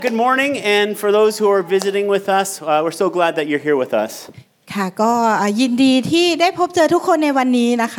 Good morning, and for those who are visiting with us, we're so glad that you're here with us. ค่ะก็ยินดีที่ได้พบเจอทุกคนในวันนี้นะคะ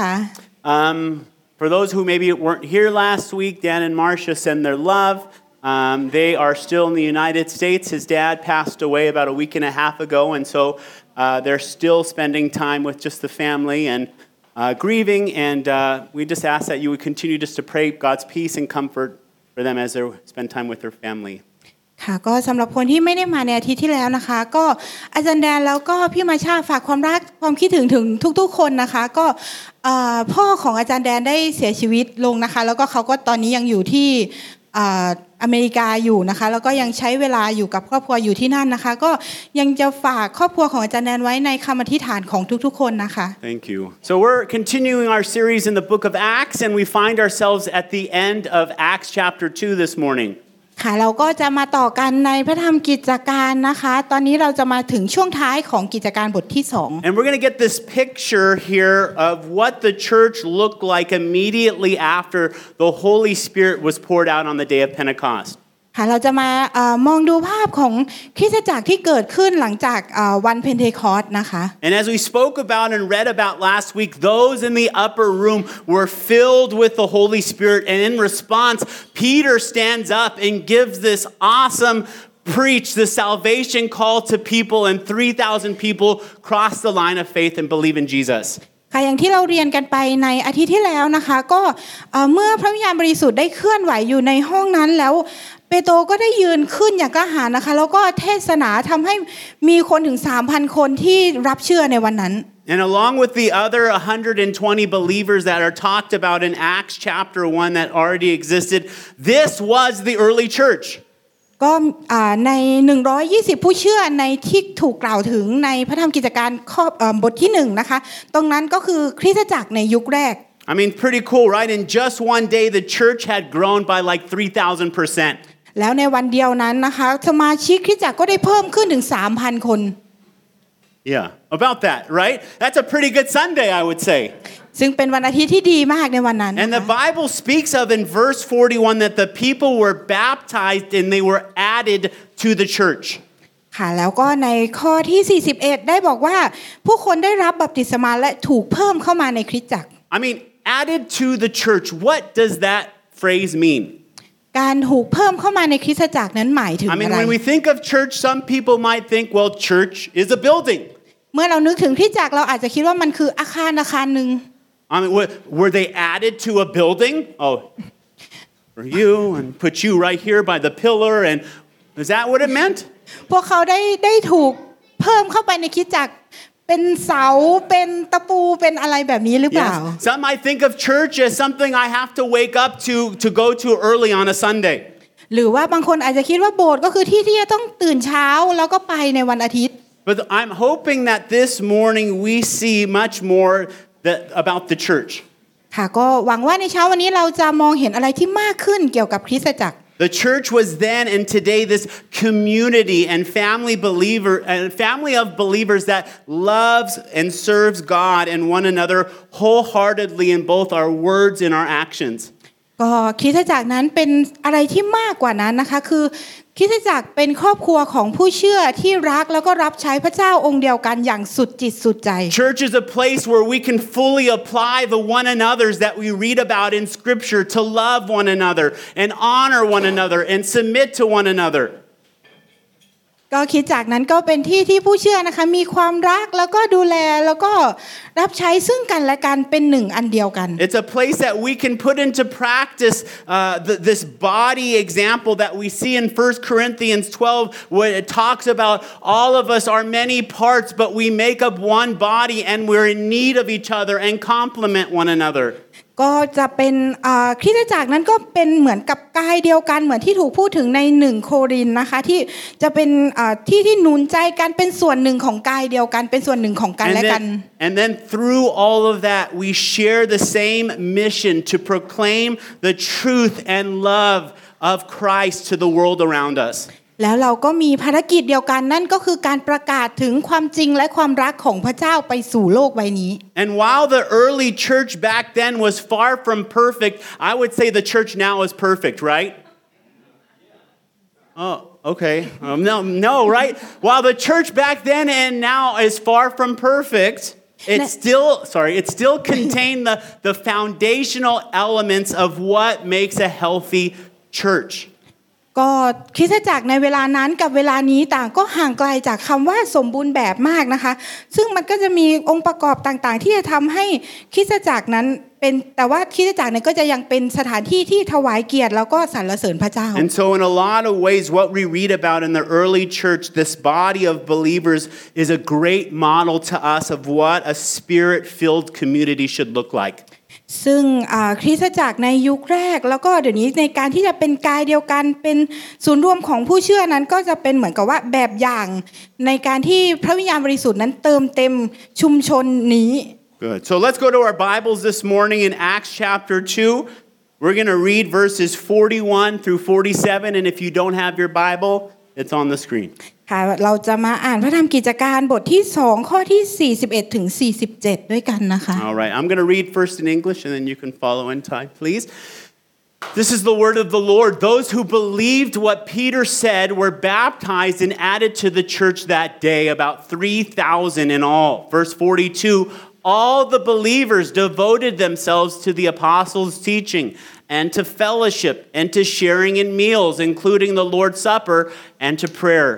For those who maybe weren't here last week, Dan and Marcia send their love. They are still in the United States. His dad passed away about a week and a half ago, and so they're still spending time with just the family and grieving. And we just ask that you would continue just to pray God's peace and comfort for them as they spend time with their family. ค่ะก็สำหรับคนที่ไม่ได้มาในอาทิตย์ที่แล้วนะคะก็อาจารย์แดนแล้วก็พี่มาชาฝากความรักความคิดถึงทุกๆคนนะคะก็พ่อของอาจารย์แดนได้เสียชีวิตลงนะคะแล้วก็เขาก็ตอนนี้ยังอยู่ที่อเมริกาอยู่นะคะแล้วก็ยังใช้เวลาอยู่กับครอบครัวอยู่ที่นั่นนะคะก็ยังจะฝากครอบครัวของอาจารย์แดนไว้ในคำอธิษฐานของทุกๆคนนะคะ Thank you. So we're continuing our series in the book of Acts, and we find ourselves at the end of Acts chapter 2 this morning. ค่ะเราก็จะมาต่อกันในพระธรรมกิจการนะคะตอนนี้เราจะมาถึงช่วงท้ายของกิจการบทที่2 And we're going to get this picture here of what the church looked like immediately after the Holy Spirit was poured out on the day of Pentecost. ค่ะเราจะมามองดูภาพของคริสตจักรที่เกิดขึ้นหลังจากวันเพนเทคอสต์นะคะ And as we spoke about and read about last week, those in the upper room were filled with the Holy Spirit, and in response, Peter stands up and gives this awesome preach, the salvation call to people, and 3,000 people cross the line of faith and believe in Jesus. ค่ะอย่างที่เราเรียนกันไปในอาทิตย์ที่แล้วนะคะก็เมื่อพระวิญญาณบริสุทธิ์ได้เคลื่อนไหวอยู่ในห้องนั้นแล้วเปโตรก็ได้ยืนขึ้นอย่างกล้าหาญนะคะแล้วก็เทศนาทำให้มีคนถึง 3,000 คนที่รับเชื่อในวันนั้น And along with the other 120 believers that are talked about in Acts chapter 1 that already existed, this was the early church. ก็ใน120ผู้เชื่อในที่ถูกกล่าวถึงในพระธรรมกิจการบทที่1นะคะตรงนั้นก็คือคริสตจักรในยุคแรก I mean, pretty cool, right? In just one day, the church had grown by like 3,000%. แล้วในวันเดียวนั้นนะคะสมาชิกคริสตจักรก็ได้เพิ่มขึ้นถึง 3,000 คน Yeah, about that, right? That's a pretty good Sunday, I would say. ซึ่งเป็นวันอาทิตย์ที่ดีมากในวันนั้น And the Bible speaks of in verse 41 that the people were baptized and they were added to the church. ค่ะแล้วก็ในข้อที่41ได้บอกว่าผู้คนได้รับบัพติศมาและถูกเพิ่มเข้ามาในคริสตจักร I mean, added to the church. What does that phrase mean? การถูกเพิ่มเข้ามาในคริสตจักรนั้นหมายถึง I อะไร mean, when we think of church, some people might think, well, church is a building. เมื่อเรานึกถึงคริสตจักรเราอาจจะคิดว่ามันคืออาคารนึง I mean, were they added to a building? Oh, for you and put you right here by the pillar, and is that what it meant? พวกเขาได้ถูกเพิ่มเข้าไปในคริสตจักรเป็นเสาเป็นตะปูเป็นอะไรแบบนี้หรือเปล่า Yes. Some might think of church as something I have to wake up to go to early on a Sunday. หรือว่าบางคนอาจจะคิดว่าโบสถ์ก็คือที่จะต้องตื่นเช้าแล้วก็ไปในวันอาทิตย์ But I'm hoping that this morning we see much more about the church. ค่ะก็หวังว่าในเช้าวันนี้เราจะมองเห็นอะไรที่มากขึ้นเกี่ยวกับคริสตจักร The church was then and today this community and family of believers that loves and serves God and one another wholeheartedly in both our words and our actions. ก็คริสตจักรนั้นเป็นอะไรที่มากกว่านั้นนะคะคือคริสตจักรเป็นครอบครัวของผู้เชื่อที่รักแล้วก็รับใช้พระเจ้าองค์เดียวกันอย่างสุดจิตสุดใจ Church is a place where we can fully apply the one another's that we read about in Scripture to love one another and honor one another and submit to one another. ก็คริสตจักรนั้นก็เป็นที่ที่ผู้เชื่อนะคะมีความรักแล้วก็ดูแลแล้วก็รับใช้ซึ่งกันและกันเป็นหนึ่งอันเดียวกัน It's a place that we can put into practice this body example that we see in 1 Corinthians 12 where it talks about all of us are many parts but we make up one body and we're in need of each other and complement one another. ก็จะเป็นคริสตจักรนั้นก็เป็นเหมือนกับกายเดียวกันเหมือนที่ถูกพูดถึงใน1โครินธ์นะคะที่จะเป็นที่หนุนใจกันเป็นส่วนหนึ่งของกายเดียวกันเป็นส่วนหนึ่งของกันและกัน And then through all of that we share the same mission to proclaim the truth and love of Christ to the world around us. แล้วเราก็มีภารกิจเดียวกันนั่นก็คือการประกาศถึงความจริงและความรักของพระเจ้าไปสู่โลกใบนี้ And while the early church back then was far from perfect, I would say the church now is perfect, right? Oh, okay. No, right? While the church back then and now is far from perfect, it still contained the foundational elements of what makes a healthy church. ก็คริสตจักรในเวลานั้นกับเวลานี้ต่างก็ห่างไกลจากคำว่าสมบูรณ์แบบมากนะคะซึ่งมันก็จะมีองค์ประกอบต่างๆที่จะทำให้คริสตจักรนั้นเป็นแต่ว่าคริสตจักรเนี่ยก็จะยังเป็นสถานที่ที่ถวายเกียรติแล้วก็สรรเสริญพระเจ้า And so in a lot of ways what we read about in the early church, this body of believers is a great model to us of what a spirit-filled community should look like. ซึ่งคริสตจักรในยุคแรกแล้วก็เดี๋ยวนี้ในการที่จะเป็นกายเดียวกันเป็นศูนย์รวมของผู้เชื่อนั้นก็จะเป็นเหมือนกับว่าแบบอย่างในการที่พระวิญญาณบริสุทธิ์นั้นเติมเต็มชุมชนนี้ Good. So let's go to our Bibles this morning in Acts chapter 2. We're going to read verses 41 through 47, and if you don't have your Bible, it's on the screen. ค่ะเราจะมาอ่านพระธรรมกิจการบทที่2ข้อที่41ถึง47ด้วยกันนะคะ All right. I'm going to read first in English, and then you can follow in Thai, please. This is the word of the Lord. Those who believed what Peter said were baptized and added to the church that day, about 3,000 in all. Verse 42, all the believers devoted themselves to the apostles' teaching and to fellowship and to sharing in meals, including the Lord's Supper, and to prayer.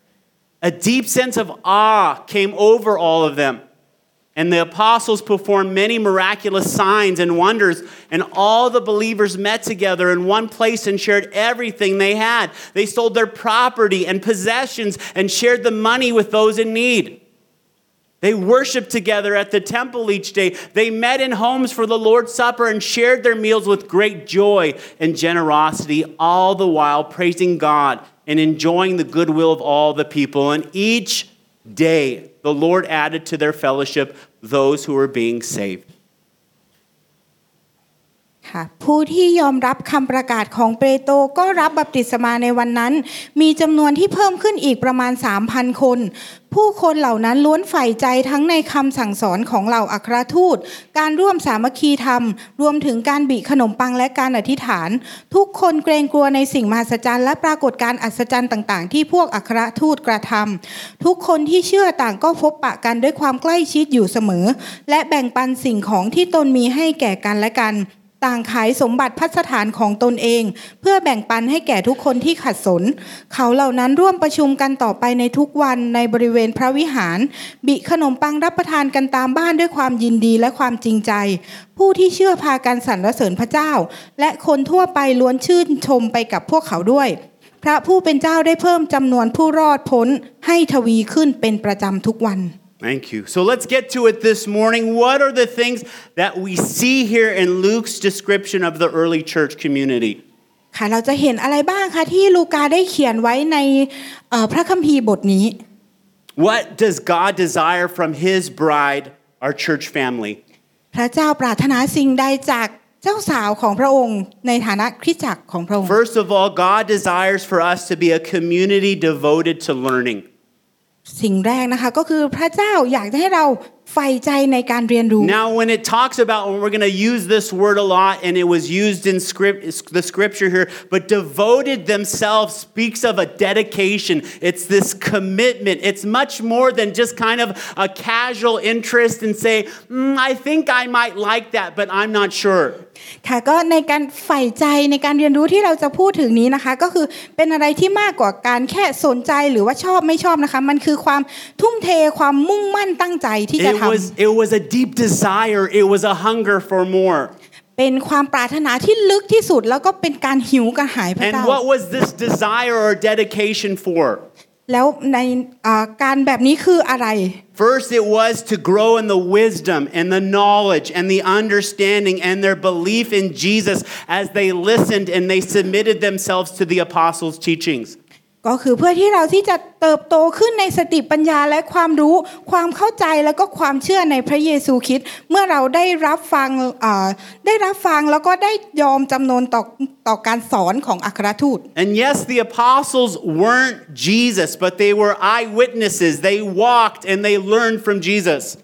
A deep sense of awe came over all of them. And the apostles performed many miraculous signs and wonders, and all the believers met together in one place and shared everything they had. They sold their property and possessions and shared the money with those in need. They worshiped together at the temple each day. They met in homes for the Lord's Supper and shared their meals with great joy and generosity, all the while praising God and enjoying the goodwill of all the people. And each day the Lord added to their fellowship those who were being saved. ค่ะผู้ที่ยอมรับคำประกาศของเปโตรก็รับบัพติศมาในวันนั้นมีจำนวนที่เพิ่มขึ้นอีกประมาณ 3,000 คนผู้คนเหล่านั้นล้วนใฝ่ใจทั้งในคำสั่งสอนของเหล่าอัครทูตการร่วมสามัคคีธรรมรวมถึงการบิขนมปังและการอธิษฐานทุกคนเกรงกลัวในสิ่งมหัศจรรย์และปรากฏการณ์อัศจรรย์ต่างๆที่พวกอัครทูตกระทำทุกคนที่เชื่อต่างก็พบปะกันด้วยความใกล้ชิดอยู่เสมอและแบ่งปันสิ่งของที่ตนมีให้แก่กันและกันต่างขายสมบัติพัสถานของตนเองเพื่อแบ่งปันให้แก่ทุกคนที่ขัดสนเขาเหล่านั้นร่วมประชุมกันต่อไปในทุกวันในบริเวณพระวิหารบิขนมปังรับประทานกันตามบ้านด้วยความยินดีและความจริงใจผู้ที่เชื่อพากันสรรเสริญพระเจ้าและคนทั่วไปล้วนชื่นชมไปกับพวกเขาด้วยพระผู้เป็นเจ้าได้เพิ่มจำนวนผู้รอดพ้นให้ทวีขึ้นเป็นประจำทุกวัน Thank you. So let's get to it this morning. What are the things that we see here in Luke's description of the early church community? ค่ะเราจะเห็นอะไรบ้างคะที่ลูกาได้เขียนไว้ในพระคัมภีร์บทนี้ What does God desire from His bride, our church family? พระเจ้าปรารถนาสิ่งใดจากเจ้าสาวของพระองค์ในฐานะคริสตจักรของพระองค์ First of all, God desires for us to be a community devoted to learning. สิ่งแรกนะคะก็คือพระเจ้าอยากจะให้เราใฝ่ใจในการเรียนรู้ Now when it talks about, when we're going to use this word a lot and it was used in the scripture here, but devoted themselves speaks of a dedication. It's this commitment. It's much more than just kind of a casual interest and say, I think I might like that, but I'm not sure. ค่ะก็ในการใฝ่ใจในการเรียนรู้ที่เราจะพูดถึงนี้นะคะก็คือเป็นอะไรที่มากกว่าการแค่สนใจหรือว่าชอบไม่ชอบนะคะมันคือความทุ่มเทความมุ่งมั่นตั้งใจที่จะทำ It was a deep desire. It was a hunger for more. เป็นความปรารถนาที่ลึกที่สุดแล้วก็เป็นการหิวกระหายพระเจ้า And what was this desire or dedication for? แล้วในการแบบนี้คืออะไร First, it was to grow in the wisdom and the knowledge and the understanding and their belief in Jesus as they listened and they submitted themselves to the apostles' teachings. ก็คือเพื่อที่เราที่จะเติบโตขึ้นในสติปัญญาและความรู้ความเข้าใจแล้วก็ความเชื่อในพระเยซูคริสต์เมื่อเราได้รับฟังแล้วก็ได้ยอมจำนนต่อการสอนของอัครทูต And yes, the apostles weren't Jesus, but they were eyewitnesses. They walked and they learned from Jesus.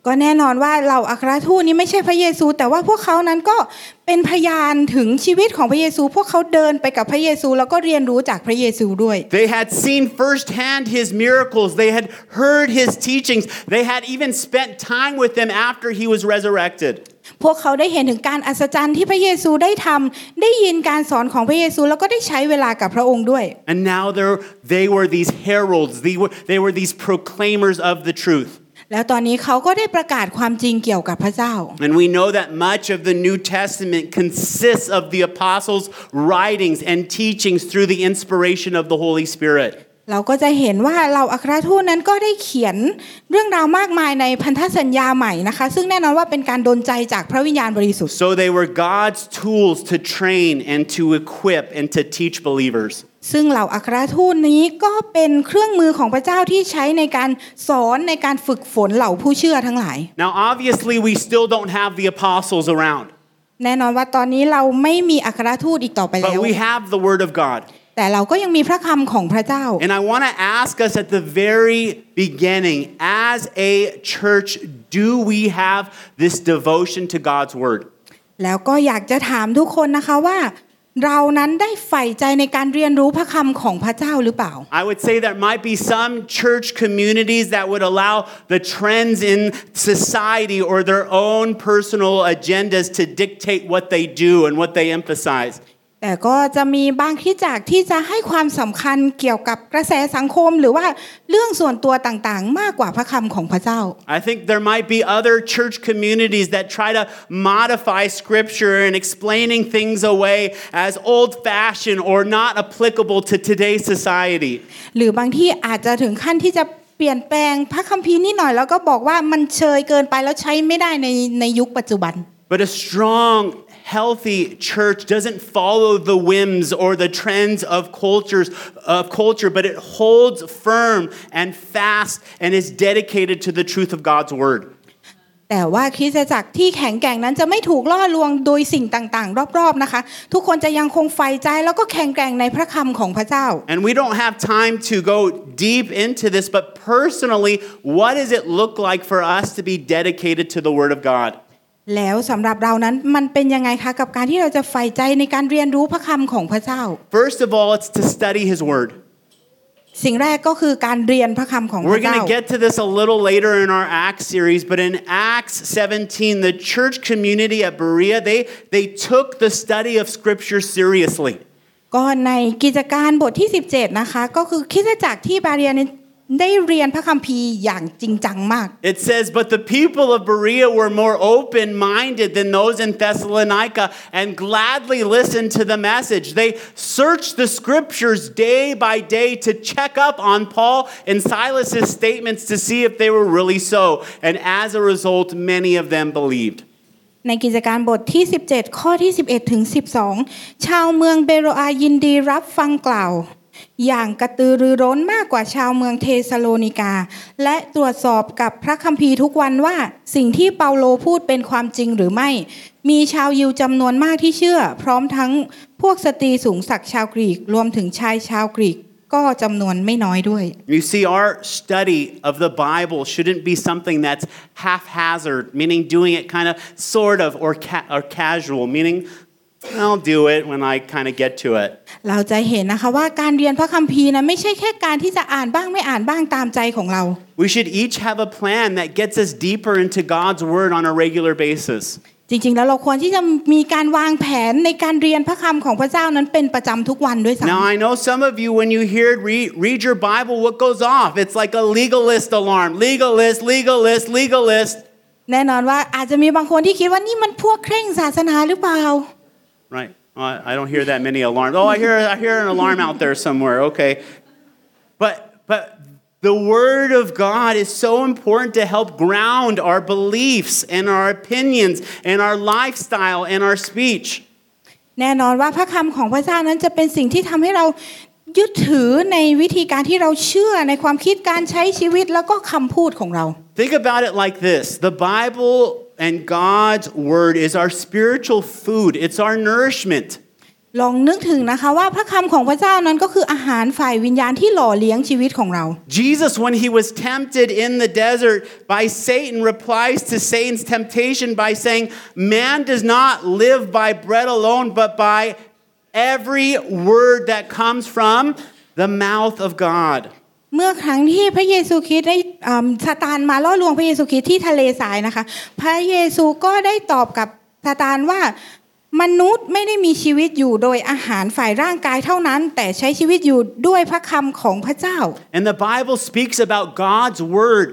ก็แน่นอนว่าเหล่าอัครทูตนี้ไม่ใช่พระเยซูแต่ว่าพวกเขานั้นก็เป็นพยานถึงชีวิตของพระเยซูพวกเขาเดินไปกับพระเยซูแล้วก็เรียนรู้จากพระเยซูด้วย They had seen firsthand his miracles. They had heard his teachings. They had even spent time with him after he was resurrected. พวกเขาได้เห็นถึงการอัศจรรย์ที่พระเยซูได้ทำได้ยินการสอนของพระเยซูแล้วก็ได้ใช้เวลากับพระองค์ด้วย And now they were these heralds. They were these proclaimers of the truth. แล้วตอนนี้เขาก็ได้ประกาศความจริงเกี่ยวกับพระเจ้า And we know that much of the New Testament consists of the apostles' writings and teachings through the inspiration of the Holy Spirit. เราก็จะเห็นว่าเหล่าอัครทูตนั้นก็ได้เขียนเรื่องราวมากมายในพันธสัญญาใหม่นะคะซึ่งแน่นอนว่าเป็นการดลใจจากพระวิญญาณบริสุทธิ์ So they were God's tools to train and to equip and to teach believers. ซึ่งเหล่าอัครทูตนี้ก็เป็นเครื่องมือของพระเจ้าที่ใช้ในการสอนในการฝึกฝนเหล่าผู้เชื่อทั้งหลาย Now obviously we still don't have the apostles around. แน่นอนว่าตอนนี้เราไม่มีอัครทูตอีกต่อไปแล้ว But we have the Word of God. แต่เราก็ยังมีพระคำของพระเจ้า And I want to ask us at the very beginning, as a church, do we have this devotion to God's Word? แล้วก็อยากจะถามทุกคนนะคะว่าเรานั้นได้ใฝ่ใจในการเรียนรู้พระคำของพระเจ้าหรือเปล่า I would say there might be some church communities that would allow the trends in society or their own personal agendas to dictate what they do and what they emphasize. แต่ก็จะมีบางคริสตจักรที่จะให้ความสำคัญเกี่ยวกับกระแสสังคมหรือว่าเรื่องส่วนตัวต่างๆมากกว่าพระคำของพระเจ้า I think there might be other church communities that try to modify scripture and explaining things away as old-fashioned or not applicable to today's society. หรือบางที่อาจจะถึงขั้นที่จะเปลี่ยนแปลงพระคัมภีร์นิดหน่อยแล้วก็บอกว่ามันเชยเกินไปแล้วใช้ไม่ได้ในยุคปัจจุบัน But a strong healthy church doesn't follow the whims or the trends of culture, but it holds firm and fast and is dedicated to the truth of God's word. แต่ว่าคริสตจักรที่แข็งแกร่งนั้นจะไม่ถูกล่อลวงโดยสิ่งต่างๆรอบๆนะคะทุกคนจะยังคงใฝ่ใจแล้วก็แข็งแกร่งในพระคำของพระเจ้า And we don't have time to go deep into this, but personally, what does it look like for us to be dedicated to the word of God? แล้วสำหรับเรานั้นมันเป็นยังไงคะกับการที่เราจะใฝ่ใจในการเรียนรู้พระคำของพระเจ้า First of all, it's to study his word. สิ่งแรกก็คือการเรียนพระคำของพ We're ระเจ้า going to get to this a little later in our Acts series, but in Acts 17, the church community at Berea, they took the study of scripture seriously. ก็ในกิจการบทที่17นะคะก็คือคริสตจักรที่บาเรียได้เรียนพระคัมภีร์อย่างจริงจังมาก It says, but the people of Berea were more open-minded than those in Thessalonica and gladly listened to the message. They searched the scriptures day by day to check up on Paul and Silas's statements to see if they were really so. And as a result, many of them believed. ในกิจการบทที่17ข้อที่11ถึง12ชาวเมืองเบโรอายินดีรับฟังกล่าวอย่างกระตือรือร้นมากกว่าชาวเมืองเทสโลนิกาและตรวจสอบกับพระคัมภีร์ทุกวันว่าสิ่งที่เปาโลพูดเป็นความจริงหรือไม่มีชาวยิวจำนวนมากที่เชื่อพร้อมทั้งพวกสตรีสูงศักดิ์ชาวกรีกรวมถึงชายชาวกรีกก็จำนวนไม่น้อยด้วย You see, our study of the Bible shouldn't be something that's haphazard, meaning doing it kind of sort of or casual, meaning I'll do it when I kind of get to it. เราจะเห็นนะคะว่าการเรียนพระคัมภีร์นั้นไม่ใช่แค่การที่จะอ่านบ้างไม่อ่านบ้างตามใจของเรา We should each have a plan that gets us deeper into God's word on a regular basis. จริงๆแล้วเราควรที่จะมีการวางแผนในการเรียนพระคำของพระเจ้านั้นเป็นประจำทุกวันด้วยซ้ำ Now I know some of you when you hear read your Bible, what goes off? It's like a legalist alarm. Legalist. แน่นอนว่าอาจจะมีบางคนที่คิดว่านี่มันพวกเคร่งศาสนาหรือเปล่า Right. I don't hear that many alarms. Oh, I hear an alarm out there somewhere. Okay. But the word of God is so important to help ground our beliefs and our opinions and our lifestyle and our speech. แน่นอนว่าพระคำของพระเจ้านั้นจะเป็นสิ่งที่ทำให้เรายึดถือในวิธีการที่เราเชื่อในความคิดการใช้ชีวิตแล้วก็คำพูดของเรา Think about it like this. The Bible and God's word is our spiritual food. It's our nourishment. ลองนึกถึงนะคะว่าพระคำของพระเจ้านั้นก็คืออาหารฝ่ายวิญญาณที่หล่อเลี้ยงชีวิตของเรา Jesus, when he was tempted in the desert by Satan, replies to Satan's temptation by saying, "Man does not live by bread alone, but by every word that comes from the mouth of God." เมื่อครั้งที่พระเยซูคริสต์ได้ซาตานมาล่อลวงพระเยซูคริสต์ที่ทะเลทรายนะคะพระเยซูก็ได้ตอบกับซาตานว่ามนุษย์ไม่ได้มีชีวิตอยู่โดยอาหารฝ่ายร่างกายเท่านั้นแต่ใช้ชีวิตอยู่ด้วยพระคำของพระเจ้า And the Bible speaks about God's word.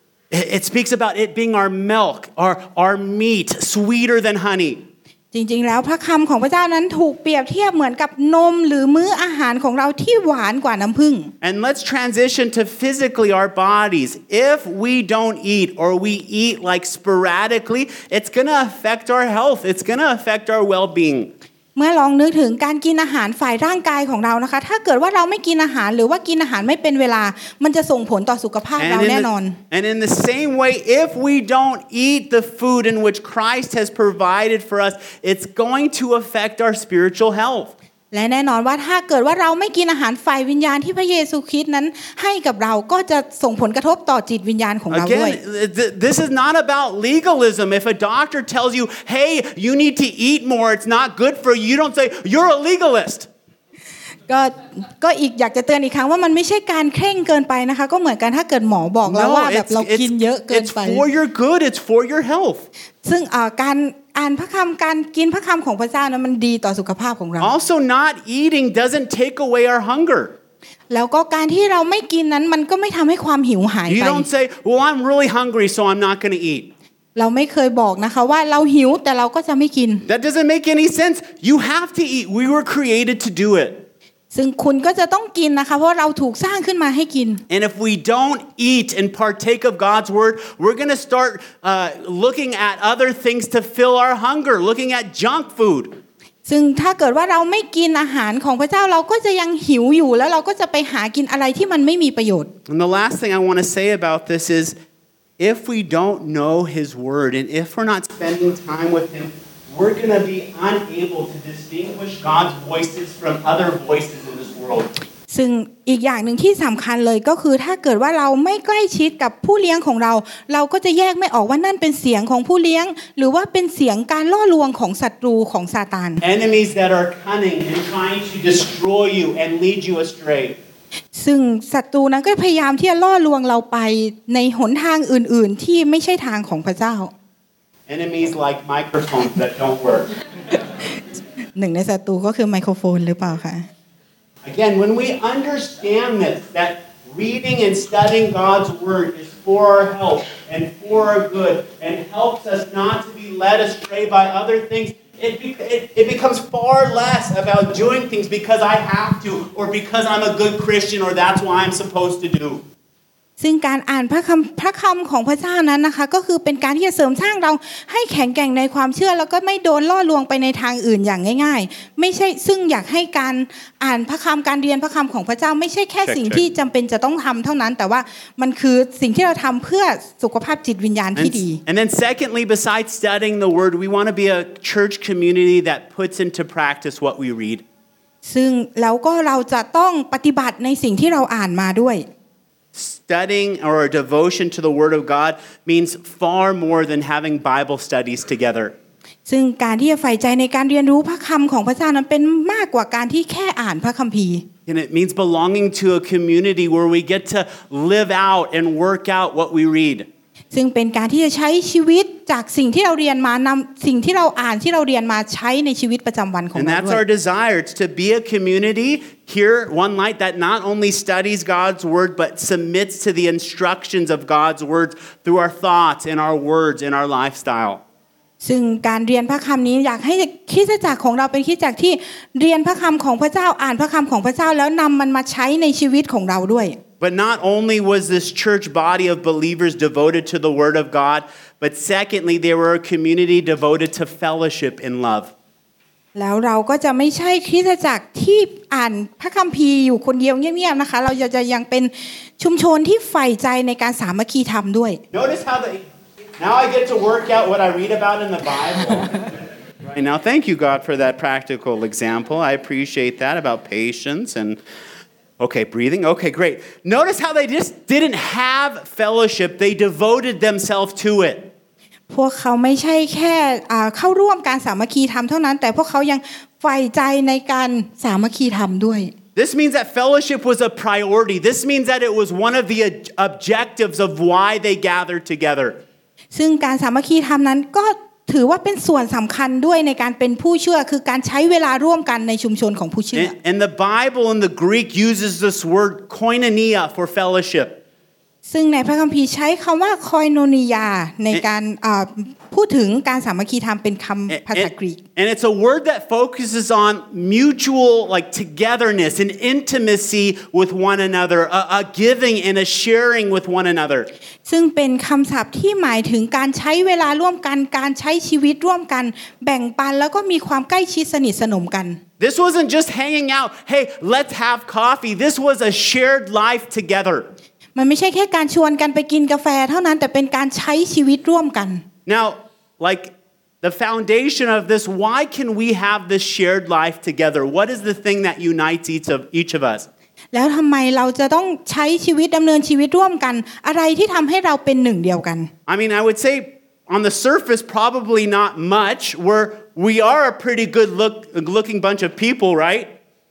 It speaks about it being our milk, our meat, sweeter than honey. จริงๆแล้วพระคำของพระเจ้านั้นถูกเปรียบเทียบเหมือนกับนมหรือมื้ออาหารของเราที่หวานกว่าน้ำผึ้ง And let's transition to physically our bodies. If we don't eat or we eat like sporadically, it's going to affect our health. It's going to affect our well-being. เมื่อลองนึกถึงการกินอาหารฝ่ายร่างกายของเรานะคะถ้าเกิดว่าเราไม่กินอาหารหรือว่ากินอาหารไม่เป็นเวลามันจะส่งผลต่อสุขภาพเราแน่นอน And in the same way, if we don't eat the food in which Christ has provided for us, it's going to affect our spiritual health. และแน่นอนว่าถ้าเกิดว่าเราไม่กินอาหารฝ่ายวิญญาณที่พระเยซูคริสต์นั้นให้กับเราก็จะส่งผลกระทบต่อจิตวิญญาณของเราด้วย Again, this is not about legalism. If a doctor tells you, "Hey, you need to eat more. It's not good for you." You don't say, "You're a legalist." ก็อีกอยากจะเตือนอีกครั้งว่ามันไม่ใช่การเคร่งเกินไปนะคะก็เหมือนกันถ้าเกิดหมอบอกแล้วว่าแบบเรากินเยอะเกินไป It's for your good. It's for your health. ซึ่งการอ่านพระคำการกินพระคำของพระเจ้านั้นมันดีต่อสุขภาพของเรา Also, not eating doesn't take away our hunger. แล้วก็การที่เราไม่กินนั้นมันก็ไม่ทำให้ความหิวหาย You ไป don't say, "Well, I'm really hungry, so I'm not going to eat." เราไม่เคยบอกนะคะว่าเราหิวแต่เราก็จะไม่กิน That doesn't make any sense. You have to eat. We were created to do it. ซึ่งคุณก็จะต้องกินนะคะเพราะเราถูกสร้างขึ้นมาให้กิน And if we don't eat and partake of God's word, we're going to start looking at other things to fill our hunger, looking at junk food. ซึ่งถ้าเกิดว่าเราไม่กินอาหารของพระเจ้าเราก็จะยังหิวอยู่แล้วเราก็จะไปหากินอะไรที่มันไม่มีประโยชน์ And the last thing I want to say about this is if we don't know his word and if we're not spending time with him, we're going to be unable to distinguish God's voices from other voices in this world. ซึ่งอีกอย่างหนึ่งที่สำคัญเลยก็คือถ้าเกิดว่าเราไม่ใกล้ชิดกับผู้เลี้ยงของเราเราก็จะแยกไม่ออกว่านั่นเป็นเสียงของผู้เลี้ยงหรือว่าเป็นเสียงการล่อลวงของศัตรูของซาตาน Enemies that are cunning and trying to destroy you and lead you astray. ซึ่งศัตรูนั้นก็พยายามที่จะล่อลวงเราไปในหนทางอื่นๆที่ไม่ใช่ทางของพระเจ้า Enemies like microphones that don't work. หนึ่งในศัตรูก็คือไมโครโฟนหรือเปล่าคะ Again, when we understand this, that reading and studying God's word is for our health and for our good and helps us not to be led astray by other things, it becomes far less about doing things because I have to or because I'm a good Christian or that's why I'm supposed to do. ซึ่งการอ่านพระคำของพระเจ้านั้นนะคะก็คือเป็นการที่จะเสริมสร้างเราให้แข็งแกร่งในความเชื่อแล้วก็ไม่โดนล่อลวงไปในทางอื่นอย่างง่ายๆไม่ใช่ซึ่งอยากให้การอ่านพระคำการเรียนพระคำของพระเจ้าไม่ใช่แค่สิ่งที่จำเป็นจะต้องทำเท่านั้นแต่ว่ามันคือสิ่งที่เราทำเพื่อสุขภาพจิตวิญญาณที่ดี And then secondly, besides studying the word, we want to be a church community that puts into practice what we read. ซึ่งแล้วก็เราจะต้องปฏิบัติในสิ่งที่เราอ่านมาด้วย Studying or a devotion to the Word of God means far more than having Bible studies together. ซึ่งการที่จะใฝ่ใจในการเรียนรู้พระคำของพระเจ้านั้นเป็นมากกว่าการที่แค่อ่านพระคัมภีร์ And it means belonging to a community where we get to live out and work out what we read. ซึ่งเป็นการที่จะใช้ชีวิตจากสิ่งที่เราเรียนมานำสิ่งที่เราอ่านที่เราเรียนมาใช้ในชีวิตประจำวันของเรา And ด้วย that's our desire. It's to be a community here, One Light, that not only studies God's word, but submits to the instructions of God's words through our thoughts and our words and our lifestyle. ซึ่งการเรียนพระคำนี้อยากให้คริสตจักรของเราเป็นคริสตจักรที่เรียนพระคำของพระเจ้าอ่านพระคำของพระเจ้าแล้วนำมันมาใช้ในชีวิตของเราด้วย But not only was this church body of believers devoted to the Word of God, but secondly, they were a community devoted to fellowship in love. แล้วเราก็จะไม่ใช่คริสตจักรที่อ่านพระคัมภีร์อยู่คนเดียวเงียบๆนะคะเราจะยังเป็นชุมชนที่ใฝ่ใจในการสามัคคีธรรมด้วย Notice how now I get to work out what I read about in the Bible. Right? And now, thank you, God, for that practical example. I appreciate that about patience and, okay, breathing. Okay, great. Notice how they just didn't have fellowship. They devoted themselves to it. พวกเขาไม่ใช่แค่เข้าร่วมการสามัคคีธรรมเท่านั้นแต่พวกเขายังใฝ่ใจในการสามัคคีธรรมด้วย This means that fellowship was a priority. This means that it was one of the objectives of why they gathered together. ซึ่งการสามัคคีธรรมนั้นก็ถือว่าเป็นส่วนสำคัญด้วยในการเป็นผู้เชื่อคือการใช้เวลาร่วมกันในชุมชนของผู้เชื่อ And the Bible in the Greek uses this word koinonia for fellowship. ซึ่งในพระคัมภีร์ใช้คำว่าคอยโนนิยาในการพูดถึงการสามัคคีธรรมเป็นคำภาษากรีก And it's a word that focuses on mutual like togetherness and intimacy with one another, a giving and a sharing with one another. ซึ่งเป็นคำศัพท์ที่หมายถึงการใช้เวลาร่วมกันการใช้ชีวิตร่วมกันแบ่งปันแล้วก็มีความใกล้ชิดสนิทสนมกัน This wasn't just hanging out, hey, let's have coffee. This was a shared life together. มันไม่ใช่แค่การชวนกันไปกินกาแฟเท่านั้นแต่เป็นการใช้ชีวิตร่วมกัน Now, like the foundation of this, why can we have this shared life together? What is the thing that unites each of us? แล้วทำไมเราจะต้องใช้ชีวิตดำเนินชีวิตร่วมกันอะไรที่ทำให้เราเป็นหนึ่งเดียวกัน I mean, I would say on the surface, probably not much. We are a pretty good looking bunch of people, right?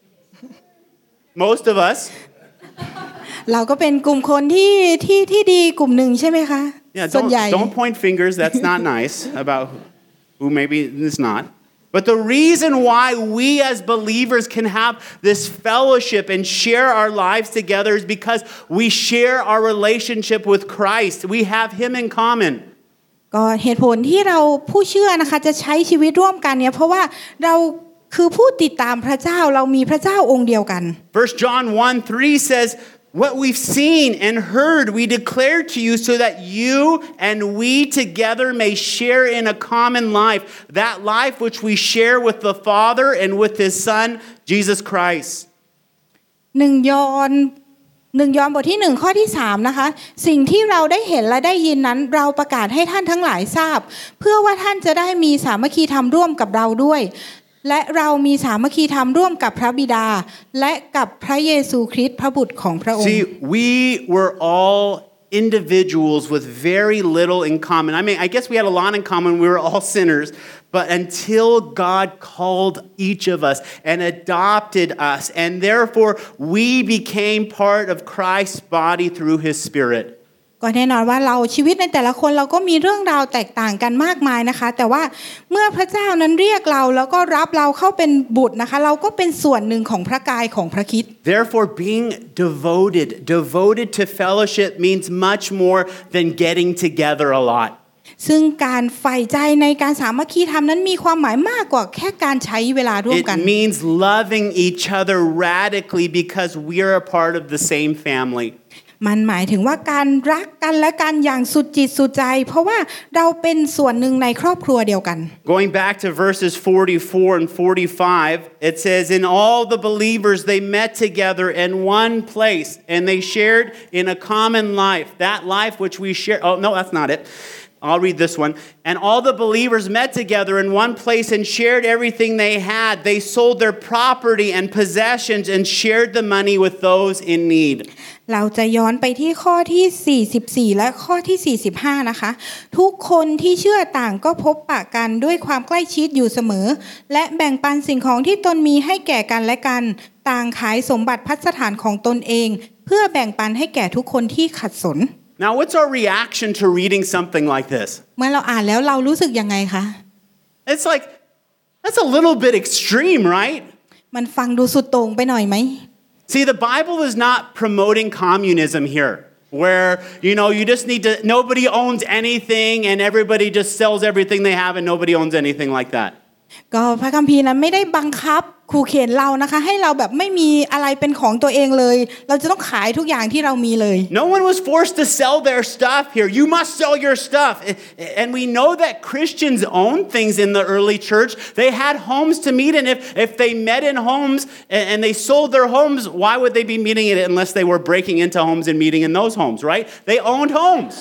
Most of us. เราก็เป็นกลุ่มคนที่ดีกลุ่มหนึ่งใช่ไหมคะ Yeah, ส่วนใหญ่ don't point fingers. That's not nice about who maybe is not. But the reason why we as believers can have this fellowship and share our lives together is because we share our relationship with Christ. We have Him in common. ก็เหตุผลที่เราผู้เชื่อนะคะจะใช้ชีวิตร่วมกันเนี่ยเพราะว่าเราคือผู้ติดตามพระเจ้าเรามีพระเจ้าองค์เดียวกัน 1 John 1:3 says, what we've seen and heard we declare to you so that you and we together may share in a common life, that life which we share with the Father and with His Son, Jesus Christ. 1 ยอห์นบทที่1ข้อที่3นะคะสิ่งที่เราได้เห็นและได้ยินนั้นเราประกาศให้ท่านทั้งหลายทราบเพื่อว่าท่านจะได้มีสามัคคีธรรมร่วมกับเราด้วยและเรามีสามัคคีธรรมร่วมกับพระบิดาและกับพระเยซูคริสต์พระบุตรของพระองค์ See, we were all individuals with very little in common. I mean, I guess we had a lot in common. We were all sinners. But until God called each of us and adopted us, and therefore we became part of Christ's body through His Spirit. ก็แน่นอนว่าเราชีวิตในแต่ละคนเราก็มีเรื่องราวแตกต่างกันมากมายนะคะแต่ว่าเมื่อพระเจ้านั้นเรียกเราแล้วก็รับเราเข้าเป็นบุตรนะคะเราก็เป็นส่วนหนึ่งของพระกายของพระคริสต์ Therefore being devoted to fellowship means much more than getting together a lot. ซึ่งการใฝ่ใจในการสามัคคีธรรมนั้นมีความหมายมากกว่าแค่การใช้เวลาร่วมกัน It means loving each other radically because we are a part of the same family. มันหมายถึงว่าการรักกันและกันอย่างสุดจิตสุดใจเพราะว่าเราเป็นส่วนหนึ่งในครอบครัวเดียวกัน Going back to verses 44 and 45, it says, "In all the believers they met together in one place, and they shared in a common life, that life which we share." Oh, no, that's not it. I'll read this one. "And all the believers met together in one place and shared everything they had. They sold their property and possessions and shared the money with those in need." เราจะย้อนไปที่ข้อที่44และข้อที่45นะคะทุกคนที่เชื่อต่างก็พบปะกันด้วยความใกล้ชิดอยู่เสมอและแบ่งปันสิ่งของที่ตนมีให้แก่กันและกันต่างขายสมบัติพัสถานของตนเองเพื่อแบ่งปันให้แก่ทุกคนที่ขัดสน Now, what's our reaction to reading something like this? เมื่อเราอ่านแล้วเรารู้สึกยังไงคะ It's like, that's a little bit extreme, right? มันฟังดูสุดโต่งไปหน่อยไหม See, the Bible is not promoting communism here, where, you just need to, nobody owns anything and everybody just sells everything they have and nobody owns anything like that. ก็พระคัมภีร์นั้นไม่ได้บังคับขู่เข็นเรานะคะให้เราแบบไม่มีอะไรเป็นของตัวเองเลยเราจะต้องขายทุกอย่างที่เรามีเลย No one was forced to sell their stuff here. You must sell your stuff. And we know that Christians owned things in the early church. They had homes to meet, and if they met in homes and they sold their homes, why would they be meeting in it unless they were breaking into homes and meeting in those homes, right? They owned homes.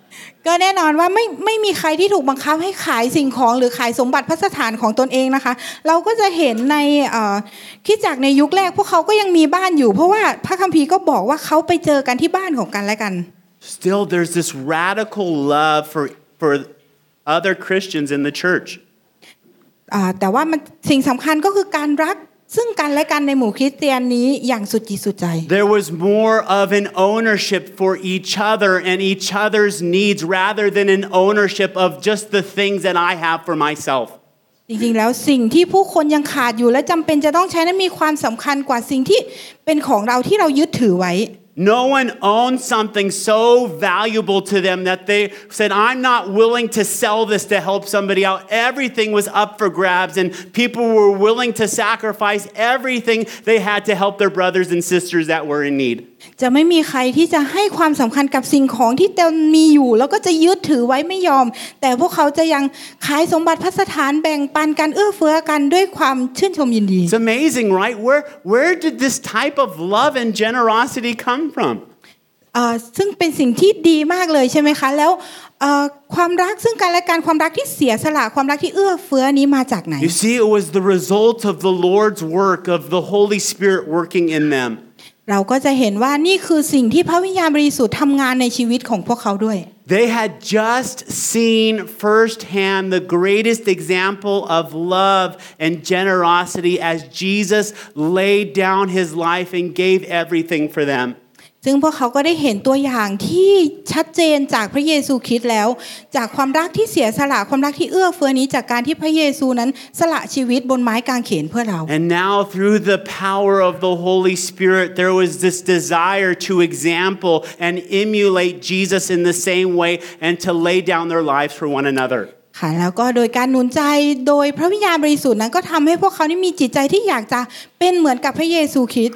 ก็แน่นอนว่าไม่มีใครที่ถูกบังคับให้ขายสิ่งของหรือขายสมบัติพัสถานของตนเองนะคะเราก็จะเห็นในคริสตจักรในยุคแรกพวกเขาก็ยังมีบ้านอยู่เพราะว่าพระคัมภีร์ก็บอกว่าเขาไปเจอกันที่บ้านของกันและกัน Still, there's this radical love for other Christians in the church. แต่ว่ามันสิ่งสำคัญก็คือการรักซึ่งกันและกันในหมู่คริสเตียนนี้อย่างสุดจิตสุดใจ There was more of an ownership for each other and each other's needs rather than an ownership of just the things that I have for myself. จริงๆแล้วสิ่งที่ผู้คนยังขาดอยู่และจำเป็นจะต้องใช้นั้นมีความสำคัญกว่าสิ่งที่เป็นของเราที่เรายึดถือไว้ No one owned something so valuable to them that they said, I'm not willing to sell this to help somebody out. Everything was up for grabs, and people were willing to sacrifice everything they had to help their brothers and sisters that were in need. จะไม่มีใครที่จะให้ความสำคัญกับสิ่งของที่ตนมีอยู่แล้วก็จะยึดถือไว้ไม่ยอมแต่พวกเขาจะยังขายสมบัติพัสถานแบ่งปันกันเอื้อเฟื้อกันด้วยความชื่นชมยินดี It's amazing, right? Where did this type of love and generosity come from? ซึ่งเป็นสิ่งที่ดีมากเลยใช่ไหมคะแล้วความรักซึ่งกันและกันความรักที่เสียสละความรักที่เอื้อเฟื้อนี้มาจากไหน You see, it was the result of the Lord's work, of the Holy Spirit working in them. เราก็จะเห็นว่านี่คือสิ่งที่พระวิญญาณบริสุทธิ์ทำงานในชีวิตของพวกเขาด้วย They had just seen firsthand the greatest example of love and generosity as Jesus laid down his life and gave everything for them. ซึ่งพวกเขาก็ได้เห็นตัวอย่างที่ชัดเจนจากพระเยซูคริสต์แล้วจากความรักที่เสียสละความรักที่เอื้อเฟื้อนี้จากการที่พระเยซูนั้นสละชีวิตบนไม้กางเขนเพื่อเรา And now through the power of the Holy Spirit there was this desire to example and emulate Jesus in the same way and to lay down their lives for one another. ค่ะแล้วก็โดยการหนุนใจโดยพระวิญญาณบริสุทธิ์นั้นก็ทำให้พวกเขานี่มีจิตใจที่อยากจะเป็นเหมือนกับพระเยซูคริสต์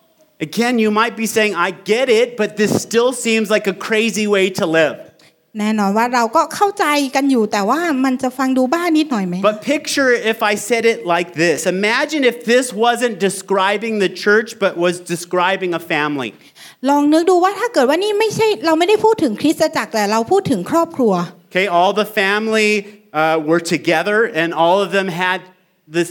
Again, you might be saying, I get it, but this still seems like a crazy way to live. แน่นอนว่าเราก็เข้าใจกันอยู่แต่ว่ามันจะฟังดูบ้านิดหน่อยไหม But picture if I said it like this. Imagine if this wasn't describing the church, but was describing a family. ลองนึกดูว่าถ้าเกิดว่านี่ไม่ใช่เราไม่ได้พูดถึงคริสตจักรแต่เราพูดถึงครอบครัว Okay, all the family were together, and all of them had this.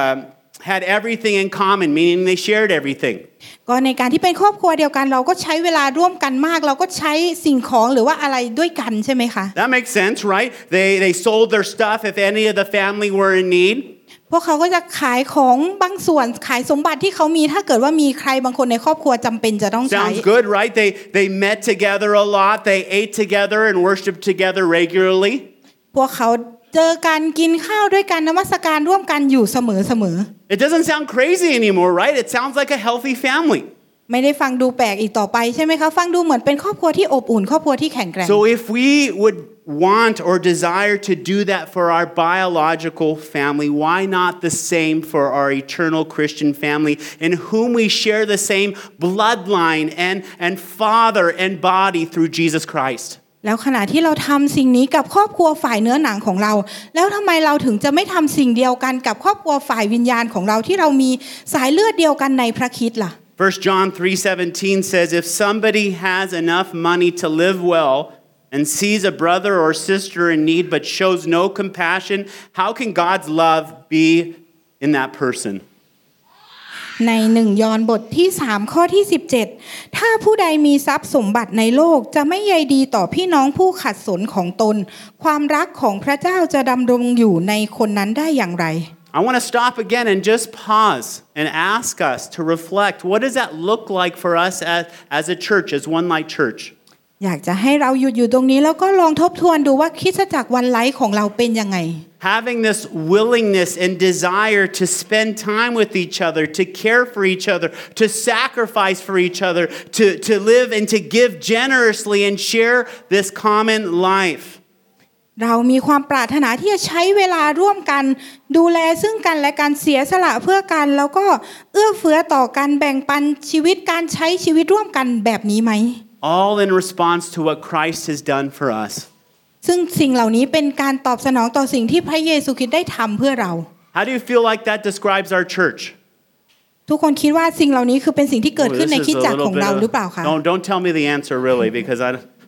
Had everything in common, meaning they shared everything. ก็ในการที่เป็นครอบครัวเดียวกันเราก็ใช้เวลาร่วมกันมากเราก็ใช้สิ่งของหรือว่าอะไรด้วยกันใช่ไหมคะ That makes sense, right? They sold their stuff if any of the family were in need. พวกเขาก็จะขายของบางส่วนขายสมบัติที่เขามีถ้าเกิดว่ามีใครบางคนในครอบครัวจำเป็นจะต้องใช้ Sounds good, right? They met together a lot. They ate together and worshiped together regularly. พวกเขาเจอกันกินข้าวด้วยกันนมัสการร่วมกันอยู่เสมอ It doesn't sound crazy anymore, right? It sounds like a healthy family. ไม่ได้ฟังดูแปลกอีกต่อไปใช่ไหมคะฟังดูเหมือนเป็นครอบครัวที่อบอุ่นครอบครัวที่แข็งแกร่ง So if we would want or desire to do that for our biological family, why not the same for our eternal Christian family in whom we share the same bloodline and father and body through Jesus Christ? แล้วขณะที่เราทำสิ่งนี้กับครอบครัวฝ่ายเนื้อหนังของเราแล้วทำไมเราถึงจะไม่ทำสิ่งเดียวกันกับครอบครัวฝ่ายวิญญาณของเราที่เรามีสายเลือดเดียวกันในพระคริสต์ล่ะ 1 John 3:17 says, if somebody has enough money to live well and sees a brother or sister in need but shows no compassion, how can God's love be in that person? ใน1 ยอห์นบทที่3ข้อที่17ถ้าผู้ใดมีทรัพย์สมบัติในโลกจะไม่ใยดีต่อพี่น้องผู้ขัดสนของตนความรักของพระเจ้าจะดำรงอยู่ในคนนั้นได้อย่างไร I want to stop again and just pause and ask us to reflect. What does that look like for us as a church, as One Light Church? อยากจะให้เราหยุดอยู่ตรงนี้แล้วก็ลองทบทวนดูว่าคริสตจักรวันไลท์ของเราเป็นยังไง Having this willingness and desire to spend time with each other, to care for each other, to sacrifice for each other, to live and to give generously and share this common life. เรามีความปรารถนาที่จะใช้เวลาร่วมกันดูแลซึ่งกันและการเสียสละเพื่อกันแล้วก็เอื้อเฟื้อต่อกันแบ่งปันชีวิตการใช้ชีวิตร่วมกันแบบนี้ไหม All in response to what Christ has done for us. ซึ่งสิ่งเหล่านี้เป็นการตอบสนองต่อสิ่งที่พระเยซูคริสต์ได้ทำเพื่อเรา How do you feel like that describes our church? ทุกคนคิดว่าสิ่งเหล่านี้คือเป็นสิ่งที่เกิดขึ้นในคริสตจักรของเราหรือเปล่าคะ Don't tell me the answer really because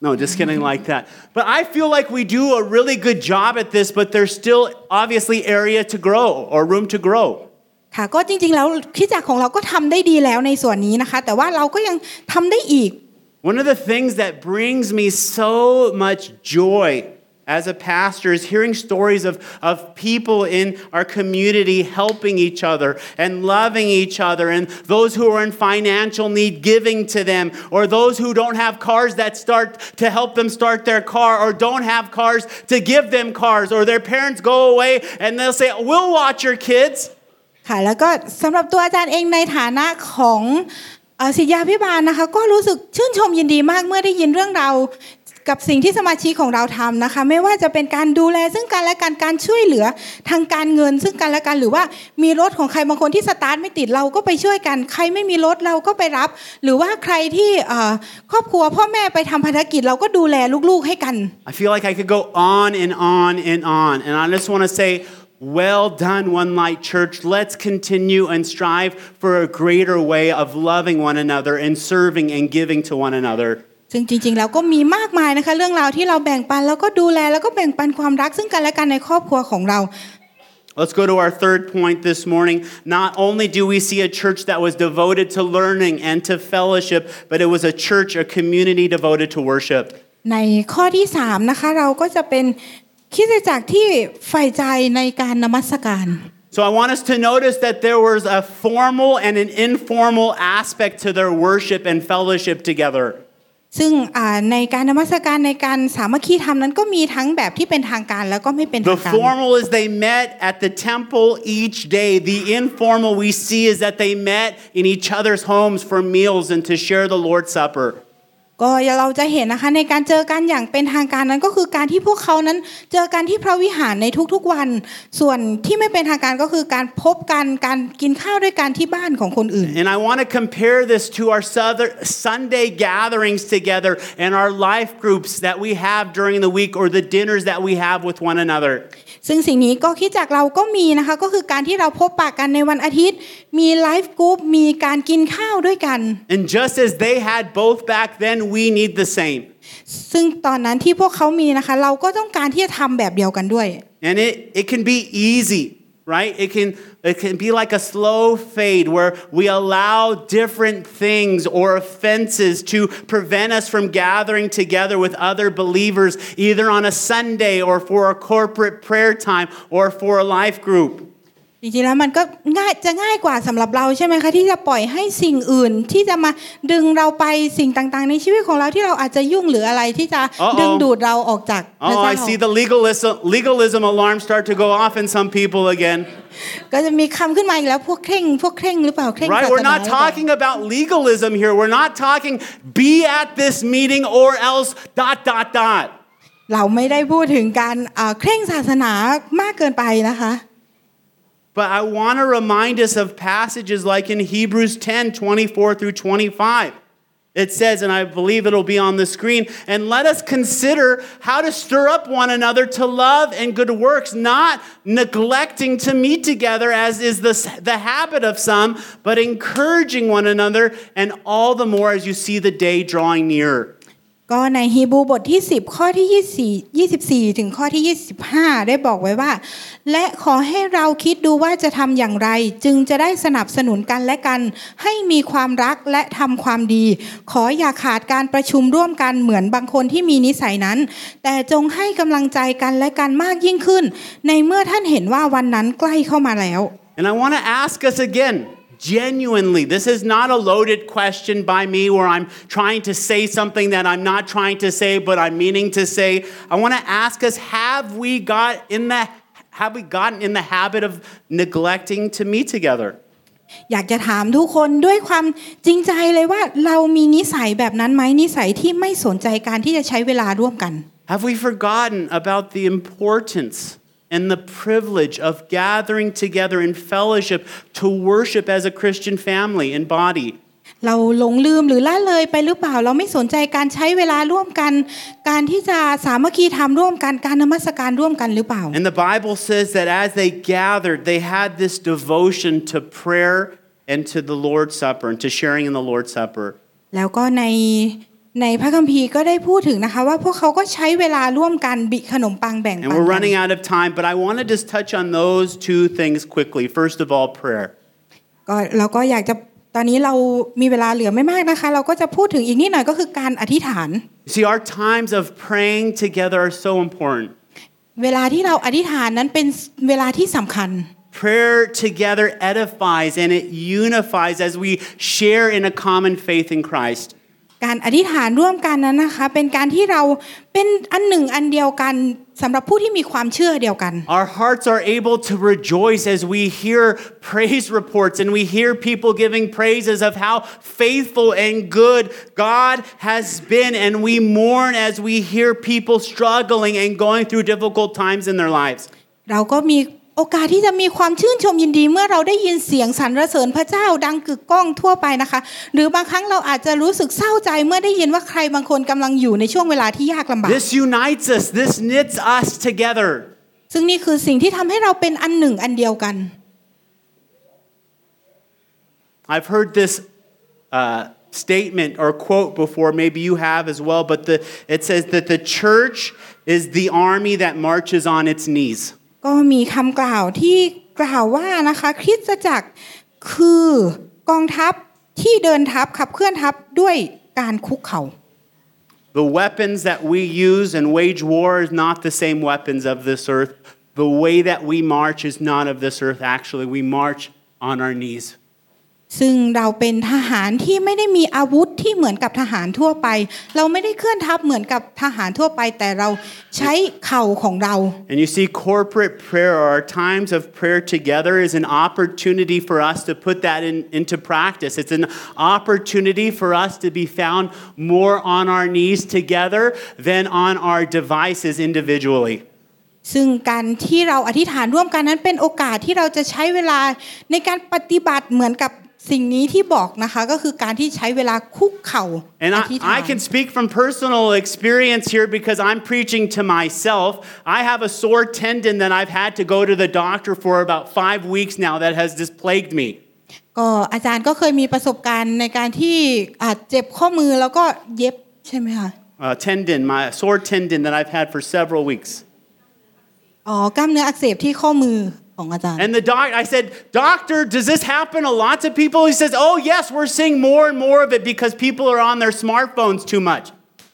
No, just kidding like that. But I feel like we do a really good job at this, but there's still obviously area to grow or room to grow. ค่ะก็จริงๆแล้วคริสตจักรของเราก็ทำได้ดีแล้วในส่วนนี้นะคะแต่ว่าเราก็ยังทำได้อีก One of the things that brings me so much joy as a pastor is hearing stories of people in our community helping each other and loving each other, and those who are in financial need giving to them, or those who don't have cars that start to help them start their car, or don't have cars to give them cars, or their parents go away and they'll say, we'll watch your kids. ค่ะแล้วก็สำหรับตัวอาจารย์เองในฐานะของศิษยาภิบาลนะคะก็รู้สึกชื่นชมยินดีมากเมื่อได้ยินเรื่องราวกับสิ่งที่สมาชิกของเราทำนะคะไม่ว่าจะเป็นการดูแลซึ่งกันและกันการช่วยเหลือทางการเงินซึ่งกันและกันหรือว่ามีรถของใครบางคนที่สตาร์ทไม่ติดเราก็ไปช่วยกันใครไม่มีรถเราก็ไปรับหรือว่าใครที่ครอบครัวพ่อแม่ไปทำภารกิจเราก็ดูแลลูกๆให้กัน I feel like I could go on and on and on, and I just want to say, well done, One Light Church. Let's continue and strive for a greater way of loving one another and serving and giving to one another. ซึ่งจริงๆแล้วก็มีมากมายนะคะเรื่องราวที่เราแบ่งปันแล้วก็ดูแลแล้วก็แบ่งปันความรักซึ่งกันและกันในครอบครัวของเรา Let's go to our third point this morning. Not only do we see a church that was devoted to learning and to fellowship, but it was a church, a community devoted to worship. ในข้อที่3นะคะเราก็จะเป็นคริสตจักรที่ใฝ่ใจในการนมัสการ So I want us to notice that there was a formal and an informal aspect to their worship and fellowship together. ซึ่งในการนมัสการในการสามัคคีธรรมนั้นก็มีทั้งแบบที่เป็นทางการแล้วก็ไม่เป็นทางการ The formal is they met at the temple each day. The informal we see is that they met in each other's homes for meals and to share the Lord's Supper. ก็เราจะเห็นนะคะในการเจอกันอย่างเป็นทางการนั้นก็คือการที่พวกเขานั้นเจอกันที่พระวิหารในทุกๆวันส่วนที่ไม่เป็นทางการก็คือการพบกันการกินข้าวด้วยกันที่บ้านของคนอื่น And I want to compare this to our Sunday gatherings together and our life groups that we have during the week or the dinners that we have with one another. ซึ่งสิ่งนี้ก็คิดจากเราก็มีนะคะก็คือการที่เราพบปะกันในวันอาทิตย์มีไลฟ์กรุ๊ปมีการกินข้าวด้วยกัน And just as they had both back then, we need the same. ซึ่งตอนนั้นที่พวกเขามีนะคะเราก็ต้องการที่จะทำแบบเดียวกันด้วย And it can be easy, right? It can be like a slow fade where we allow different things or offenses to prevent us from gathering together with other believers, either on a Sunday or for a corporate prayer time or for a life group. จริงๆแล้วมันก็ง่ายกว่าสำหรับเราใช่ไหมคะที่จะปล่อยให้สิ่งอื่นที่จะมาดึงเราไปสิ่งต่างๆในชีวิตของเราที่เราอาจจะยุ่งหรืออะไรที่จะดึงดูดเราออกจากพระเจ้า I see the legalism alarm start to go off in some people again. ก็จะมีคำขึ้นมาอีกแล้วพวกเคร่งหรือเปล่าเคร่งศาสนา Right, we're not talking about legalism here. We're not talking be at this meeting or else ... เราไม่ได้พูดถึงการเคร่งศาสนามากเกินไปนะคะ But I want to remind us of passages like in Hebrews 10:24 through 25. It says, and I believe it'll be on the screen, and let us consider how to stir up one another to love and good works, not neglecting to meet together as is the habit of some, but encouraging one another, and all the more as you see the day drawing near. ก็ในฮีบรูบทที่10ข้อที่24ถึงข้อที่25ได้บอกไว้ว่าและขอให้เราคิดดูว่าจะทำอย่างไรจึงจะได้สนับสนุนกันและกันให้มีความรักและทำความดีขออย่าขาดการประชุมร่วมกันเหมือนบางคนที่มีนิสัยนั้นแต่จงให้กำลังใจกันและกันมากยิ่งขึ้นในเมื่อท่านเห็นว่าวันนั้นใกล้เข้ามาแล้ว And I want to ask us again.Genuinely, this is not a loaded question by me where I'm trying to say something that I'm not trying to say, but I'm meaning to say. I want to ask us, have we gotten in the habit of neglecting to meet together? อยากจะถามทุกคนด้วยความจริงใจเลยว่าเรามีนิสัยแบบนั้นไหมนิสัยที่ไม่สนใจการที่จะใช้เวลาร่วมกัน Have we forgotten about the importance?and the privilege of gathering together in fellowship to worship as a Christian family and body. เราหลงลืมหรือละเลยไปหรือเปล่าเราไม่สนใจการใช้เวลาร่วมกันการที่จะสามัคคีธรรมร่วมกันการนมัสการร่วมกันหรือเปล่า And the Bible says that as they gathered, they had this devotion to prayer and to the Lord's Supper and to sharing in the Lord's Supper. แล้วก็ในในพระคัมภีร์ก็ได้พูดถึงนะคะว่าพวกเขาก็ใช้เวลาร่วมกันบิขนมปังแบ่งปัน And we're running out of time, but I want to just touch on those two things quickly. First of all, prayer. ก็เราก็อยากจะตอนนี้เรามีเวลาเหลือไม่มากนะคะเราก็จะพูดถึงอีกนิดหน่อยก็คือการอธิษฐาน See, our times of praying together are so important. เวลาที่เราอธิษฐานนั้นเป็นเวลาที่สำคัญ Prayer together edifies and it unifies as we share in a common faith in Christ. การอธิษฐานร่วมกันนั้นนะคะเป็นการที่เราเป็นอันหนึ่งอันเดียวกันสำหรับผู้ที่มีความเชื่อเดียวกัน Our hearts are able to rejoice as we hear praise reports and we hear people giving praises of how faithful and good God has been, and we mourn as we hear people struggling and going through difficult times in their lives. เราก็มีโอกาสที่จะมีความชื่นชมยินดีเมื่อเราได้ยินเสียงสรรเสริญพระเจ้าดังกึกก้องทั่วไปนะคะหรือบางครั้งเราอาจจะรู้สึกเศร้าใจเมื่อได้ยินว่าใครบางคนกำลังอยู่ในช่วงเวลาที่ยากลำบาก This unites us. This knits us together. ซึ่งนี่คือสิ่งที่ทำให้เราเป็นอันหนึ่งอันเดียวกัน I've heard this statement or quote before. Maybe you have as well. But it says that the church is the army that marches on its knees. ก็มีคำกล่าวที่กล่าวว่านะคะคริสตจักรคือกองทัพที่เดินทัพขับเคลื่อนทัพด้วยการคุกเข่า The weapons that we use and wage war is not the same weapons of this earth. The way that we march is not of this earth. Actually, we march on our knees. ซึ่งเราเป็นทหารที่ไม่ได้มีอาวุธที่เหมือนกับทหารทั่วไปเราไม่ได้เคลื่อนทัพเหมือนกับทหารทั่วไปแต่เราใช้เข่าของเรา And you see, corporate prayer or our times of prayer together is an opportunity for us to put that into practice. It's an opportunity for us to be found more on our knees together than on our devices individually. ซึ่งการที่เราอธิษฐานร่วมกันนั้นเป็นโอกาสที่เราจะใช้เวลาในการปฏิบัติเหมือนกับสิ่งนี้ที่บอกนะคะก็คือการที่ใช้เวลาคุกเข่า And อธิษฐาน I can speak from personal experience here because I'm preaching to myself. I have a sore tendon that I've had to go to the doctor for about 5 weeks now that has just plagued me. ก็อาจารย์ก็เคยมีประสบการณ์ในการที่เจ็บข้อมือแล้วก็เย็บใช่ไหมคะ Tendon, my sore tendon that I've had for several weeks. กล้ามเนื้ออักเสบที่ข้อมือของอาจารย์ And I said, Doctor, does this happen a lot to people? He says, oh yes, we're seeing more and more of it because people are on their smartphones too much.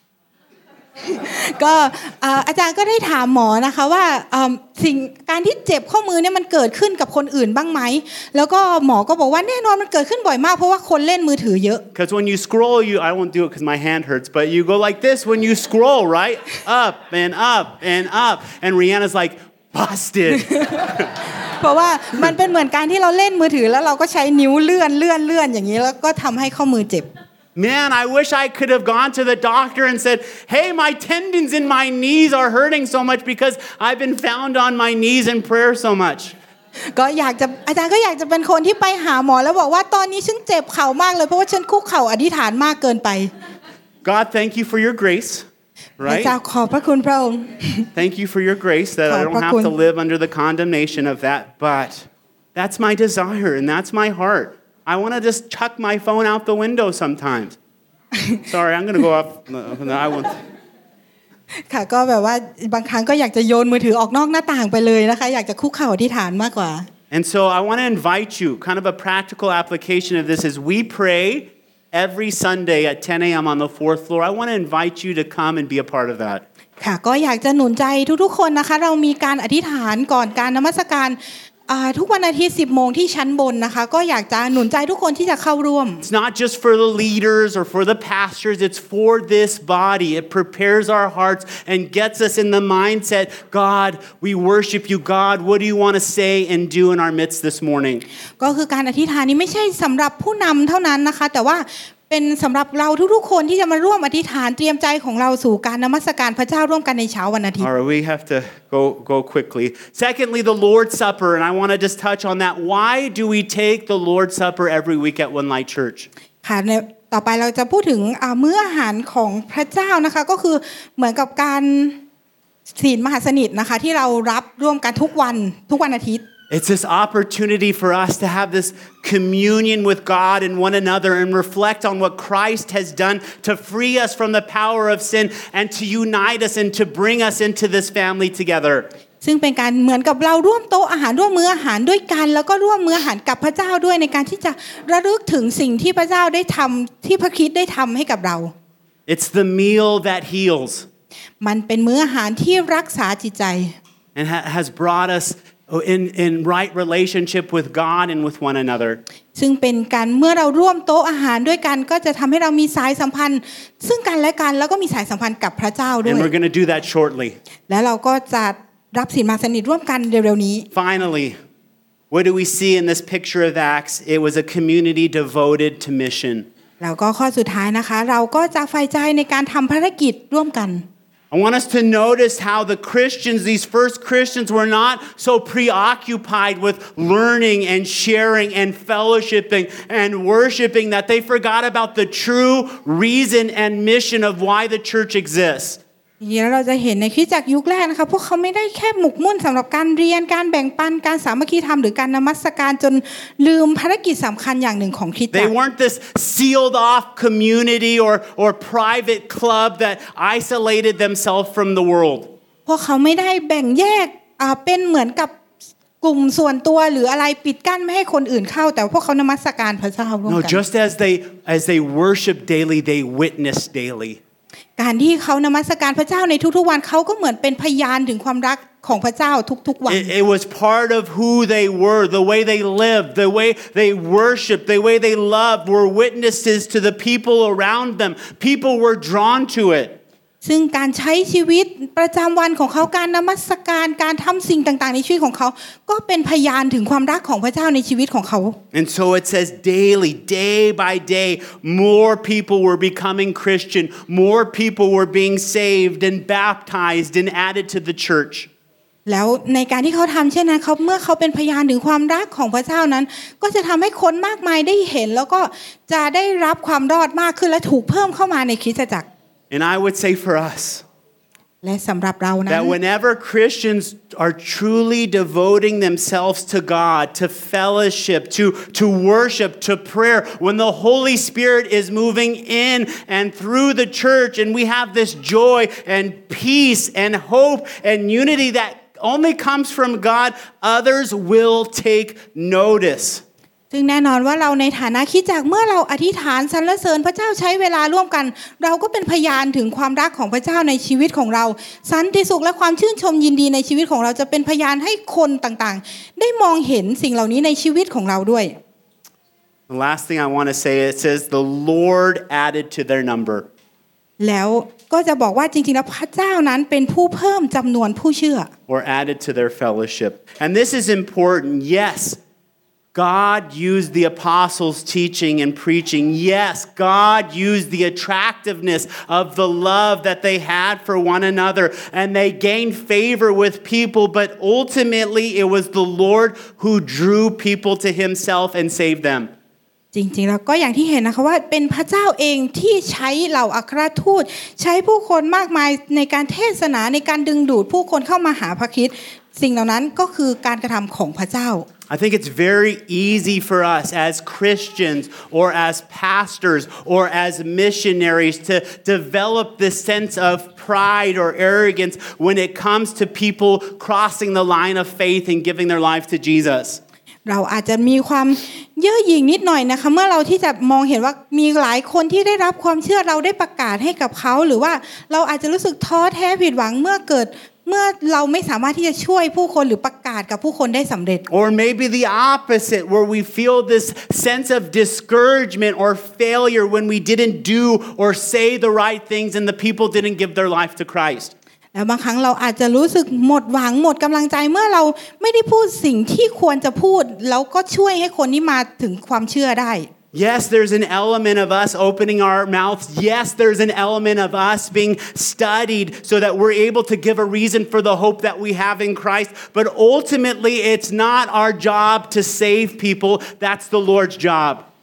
ก็อาจารย์ก็ได้ถามหมอนะคะว่าสิ่งการที่เจ็บข้อมือเนี่ยมันเกิดขึ้นกับคนอื่นบ้างไหมแล้วก็หมอก็บอกว่าแน่นอนมันเกิดขึ้นบ่อยมากเพราะว่าคนเล่นมือถือเยอะ Because when you scroll, I won't do it because my hand hurts, but you go like this when you scroll, right? Up and up and up. And Rihanna's like, busted. เพราะว่ามันเป็นเหมือนการที่เราเล่นมือถือแล้วเราก็ใช้นิ้วเลื่อนอย่างนี้แล้วก็ทำให้ข้อมือเจ็บ Man, I wish I could have gone to the doctor and said, hey, my tendons in my knees are hurting so much because I've been found on my knees in prayer so much. ก็อาจารย์ก็อยากจะเป็นคนที่ไปหาหมอแล้วบอกว่าตอนนี้ฉันเจ็บเข่ามากเลยเพราะว่าฉันคุกเข่าอธิษฐานมากเกินไป God, thank you for your grace. พระเจ้า Right? ขอบพระคุณพระองค์ Thank you for your grace that I don't have to live under the condemnation of that. But that's my desire and that's my heart. I want to just chuck my phone out the window sometimes. Sorry, I'm going to go off. No, I won't. ค่ะก็แบบว่าบางครั้งก็อยากจะโยนมือถือออกนอกหน้าต่างไปเลยนะคะอยากจะคุกเข่าอธิษฐานมากกว่า And so I want to invite you, kind of a practical application of this is we pray every Sunday at 10 a.m. on the 4th floor. I want to invite you to come and be a part of that. ค่ะก็อยากจะหนุนใจทุกๆคนนะคะเรามีการอธิษฐานก่อนการนมัสการทุกวันอาทิตย์ 10 โมงที่ชั้นบนนะคะก็อยากจะหนุนใจทุกคนที่จะเข้าร่วม It's not just for the leaders or for the pastors. It's for this body. It prepares our hearts and gets us in the mindset, God, we worship you. God, what do you want to say and do in our midst this morning? ก็คือการอธิษฐานนี้ไม่ใช่สำหรับผู้นำเท่านั้นนะคะแต่ว่าเป็นสำหรับเราทุกๆคนที่จะมาร่วมอธิษฐานเตรียมใจของเราสู่การนมัสการพระเจ้าร่วมกันในเช้าวันอาทิตย์ All right, we have to go quickly. Secondly, the Lord's Supper, and I want to just touch on that. Why do we take the Lord's Supper every week at One Light Church? ค่ะต่อไปเราจะพูดถึงมื้ออาหารของพระเจ้านะคะก็คือเหมือนกับการศีลมหาสนิทนะคะที่เรารับร่วมกันทุกวันอาทิตย์ It's this opportunity for us to have this communion with God and one another and reflect on what Christ has done to free us from the power of sin and to unite us and to bring us into this family together. ซึ่งเป็นการเหมือนกับเราร่วมโต๊ะอาหารร่วมมื้ออาหารด้วยกันแล้วก็ร่วมมื้ออาหารกับพระเจ้าด้วยในการที่จะระลึกถึงสิ่งที่พระเจ้าได้ทำที่พระคริสต์ได้ทำให้กับเรา It's the meal that heals. มันเป็นมื้ออาหารที่รักษาจิตใจ And has brought us in right relationship with God and with one another. ซึ่งเป็นการเมื่อเราร่วมโต๊ะอาหารด้วยกันก็จะทำให้เรามีสายสัมพันธ์ซึ่งกันและกันแล้วก็มีสายสัมพันธ์กับพระเจ้าด้วย And we're going to do that shortly. แล้วเราก็จะรับศีลมาสนิทร่วมกันเร็วๆนี้ Finally, what do we see in this picture of Acts? It was a community devoted to mission. แล้วก็ข้อสุดท้ายนะคะเราก็จะใฝ่ใจในการทำภารกิจร่วมกัน I want us to notice how the Christians, these first Christians, were not so preoccupied with learning and sharing and fellowshipping and worshiping that they forgot about the true reason and mission of why the church exists. แล้วเราจะเห็นในคริสตจักรยุคแรกนะคะพวกเขาไม่ได้แค่หมกมุ่นสำหรับการเรียนการแบ่งปันการสามัคคีธรรมหรือการนมัสการจนลืมภารกิจสำคัญอย่างหนึ่งของคริสตจักร They weren't this sealed off community or private club that isolated themselves from the world. พวกเขาไม่ได้แบ่งแยกเป็นเหมือนกับกลุ่มส่วนตัวหรืออะไรปิดกั้นไม่ให้คนอื่นเข้าแต่พวกเขานมัสการพระเจ้าร่วมกัน No, just as they worship daily, they witness daily. การที่เขานมัสการพระเจ้าในทุกๆวันเขาก็เหมือนเป็นพยานถึงความรักของพระเจ้าทุกๆวัน It was part of who they were, the way they lived, the way they worshiped, the way they loved were witnesses to the people around them. People were drawn to it. ซึ่งการใช้ชีวิตประจำวันของเขาการนมัสการการทำสิ่งต่างๆในชีวิตของเขาก็เป็นพยานถึงความรักของพระเจ้าในชีวิตของเขา And so it says daily, day by day, more people were becoming Christian, more people were being saved and baptized and added to the church. แล้วในการที่เขาทำเช่นนั้นเขาเมื่อเขาเป็นพยานถึงความรักของพระเจ้านั้นก็จะทำให้คนมากมายได้เห็นแล้วก็จะได้รับความรอดมากขึ้นและถูกเพิ่มเข้ามาในคริสตจักร And I would say for us, และสำหรับเรานั้น that whenever Christians are truly devoting themselves to God, to fellowship, to worship, to prayer, when the Holy Spirit is moving in and through the church, and we have this joy and peace and hope and unity that only comes from God, others will take notice. ซึ่งแน่นอนว่าเราในฐานะคริสตจักรเมื่อเราอธิษฐานสรรเสริญพระเจ้าใช้เวลาร่วมกันเราก็เป็นพยานถึงความรักของพระเจ้าในชีวิตของเราสันติสุขและความชื่นชมยินดีในชีวิตของเราจะเป็นพยานให้คนต่างๆได้มองเห็นสิ่งเหล่านี้ในชีวิตของเราด้วย The last thing I want to say, it says the Lord added to their number. แล้วก็จะบอกว่าจริงๆแล้วพระเจ้านั้นเป็นผู้เพิ่มจำนวนผู้เชื่อ Or added to their fellowship. And this is important. Yes, God used the apostles' teaching and preaching. Yes, God used the attractiveness of the love that they had for one another, and they gained favor with people, but ultimately it was the Lord who drew people to himself and saved them. จริงๆแล้วก็อย่างที่เห็นนะคะว่าเป็นพระเจ้าเองที่ใช้เหล่าอัครทูตใช้ผู้คนมากมายในการเทศนาในการดึงดูดผู้คนเข้ามาหาพระคริสต์สิ่งเหล่านั้นก็คือการกระทำของพระเจ้า I think it's very easy for us as Christians or as pastors or as missionaries to develop this sense of pride or arrogance when it comes to people crossing the line of faith and giving their life to Jesus. เราอาจจะมีความเย่อหยิ่งนิดหน่อยนะคะเมื่อเราที่จะมองเห็นว่ามีหลายคนที่ได้รับความเชื่อเราได้ประกาศให้กับเขาหรือว่าเราอาจจะรู้สึกท้อแท้ผิดหวังเมื่อเราไม่สามารถที่จะช่วยผู้คนหรือประกาศกับผู้คนได้สำเร็จ Or maybe the opposite where we feel this sense of discouragement or failure when we didn't do or say the right things and the people didn't give their life to Christ. แล้วบางครั้งเราอาจจะรู้สึกหมดหวังหมดกำลังใจเมื่อเราไม่ได้พูดสิ่งที่ควรจะพูดแล้วก็ช่วยให้คนนี้มาถึงความเชื่อได้ Yes, there's an element of us opening our mouths. Yes, there's an element of us being studied so that we're able to give a reason for the hope that we have in Christ. But ultimately, it's not our job to save people. That's the Lord's job.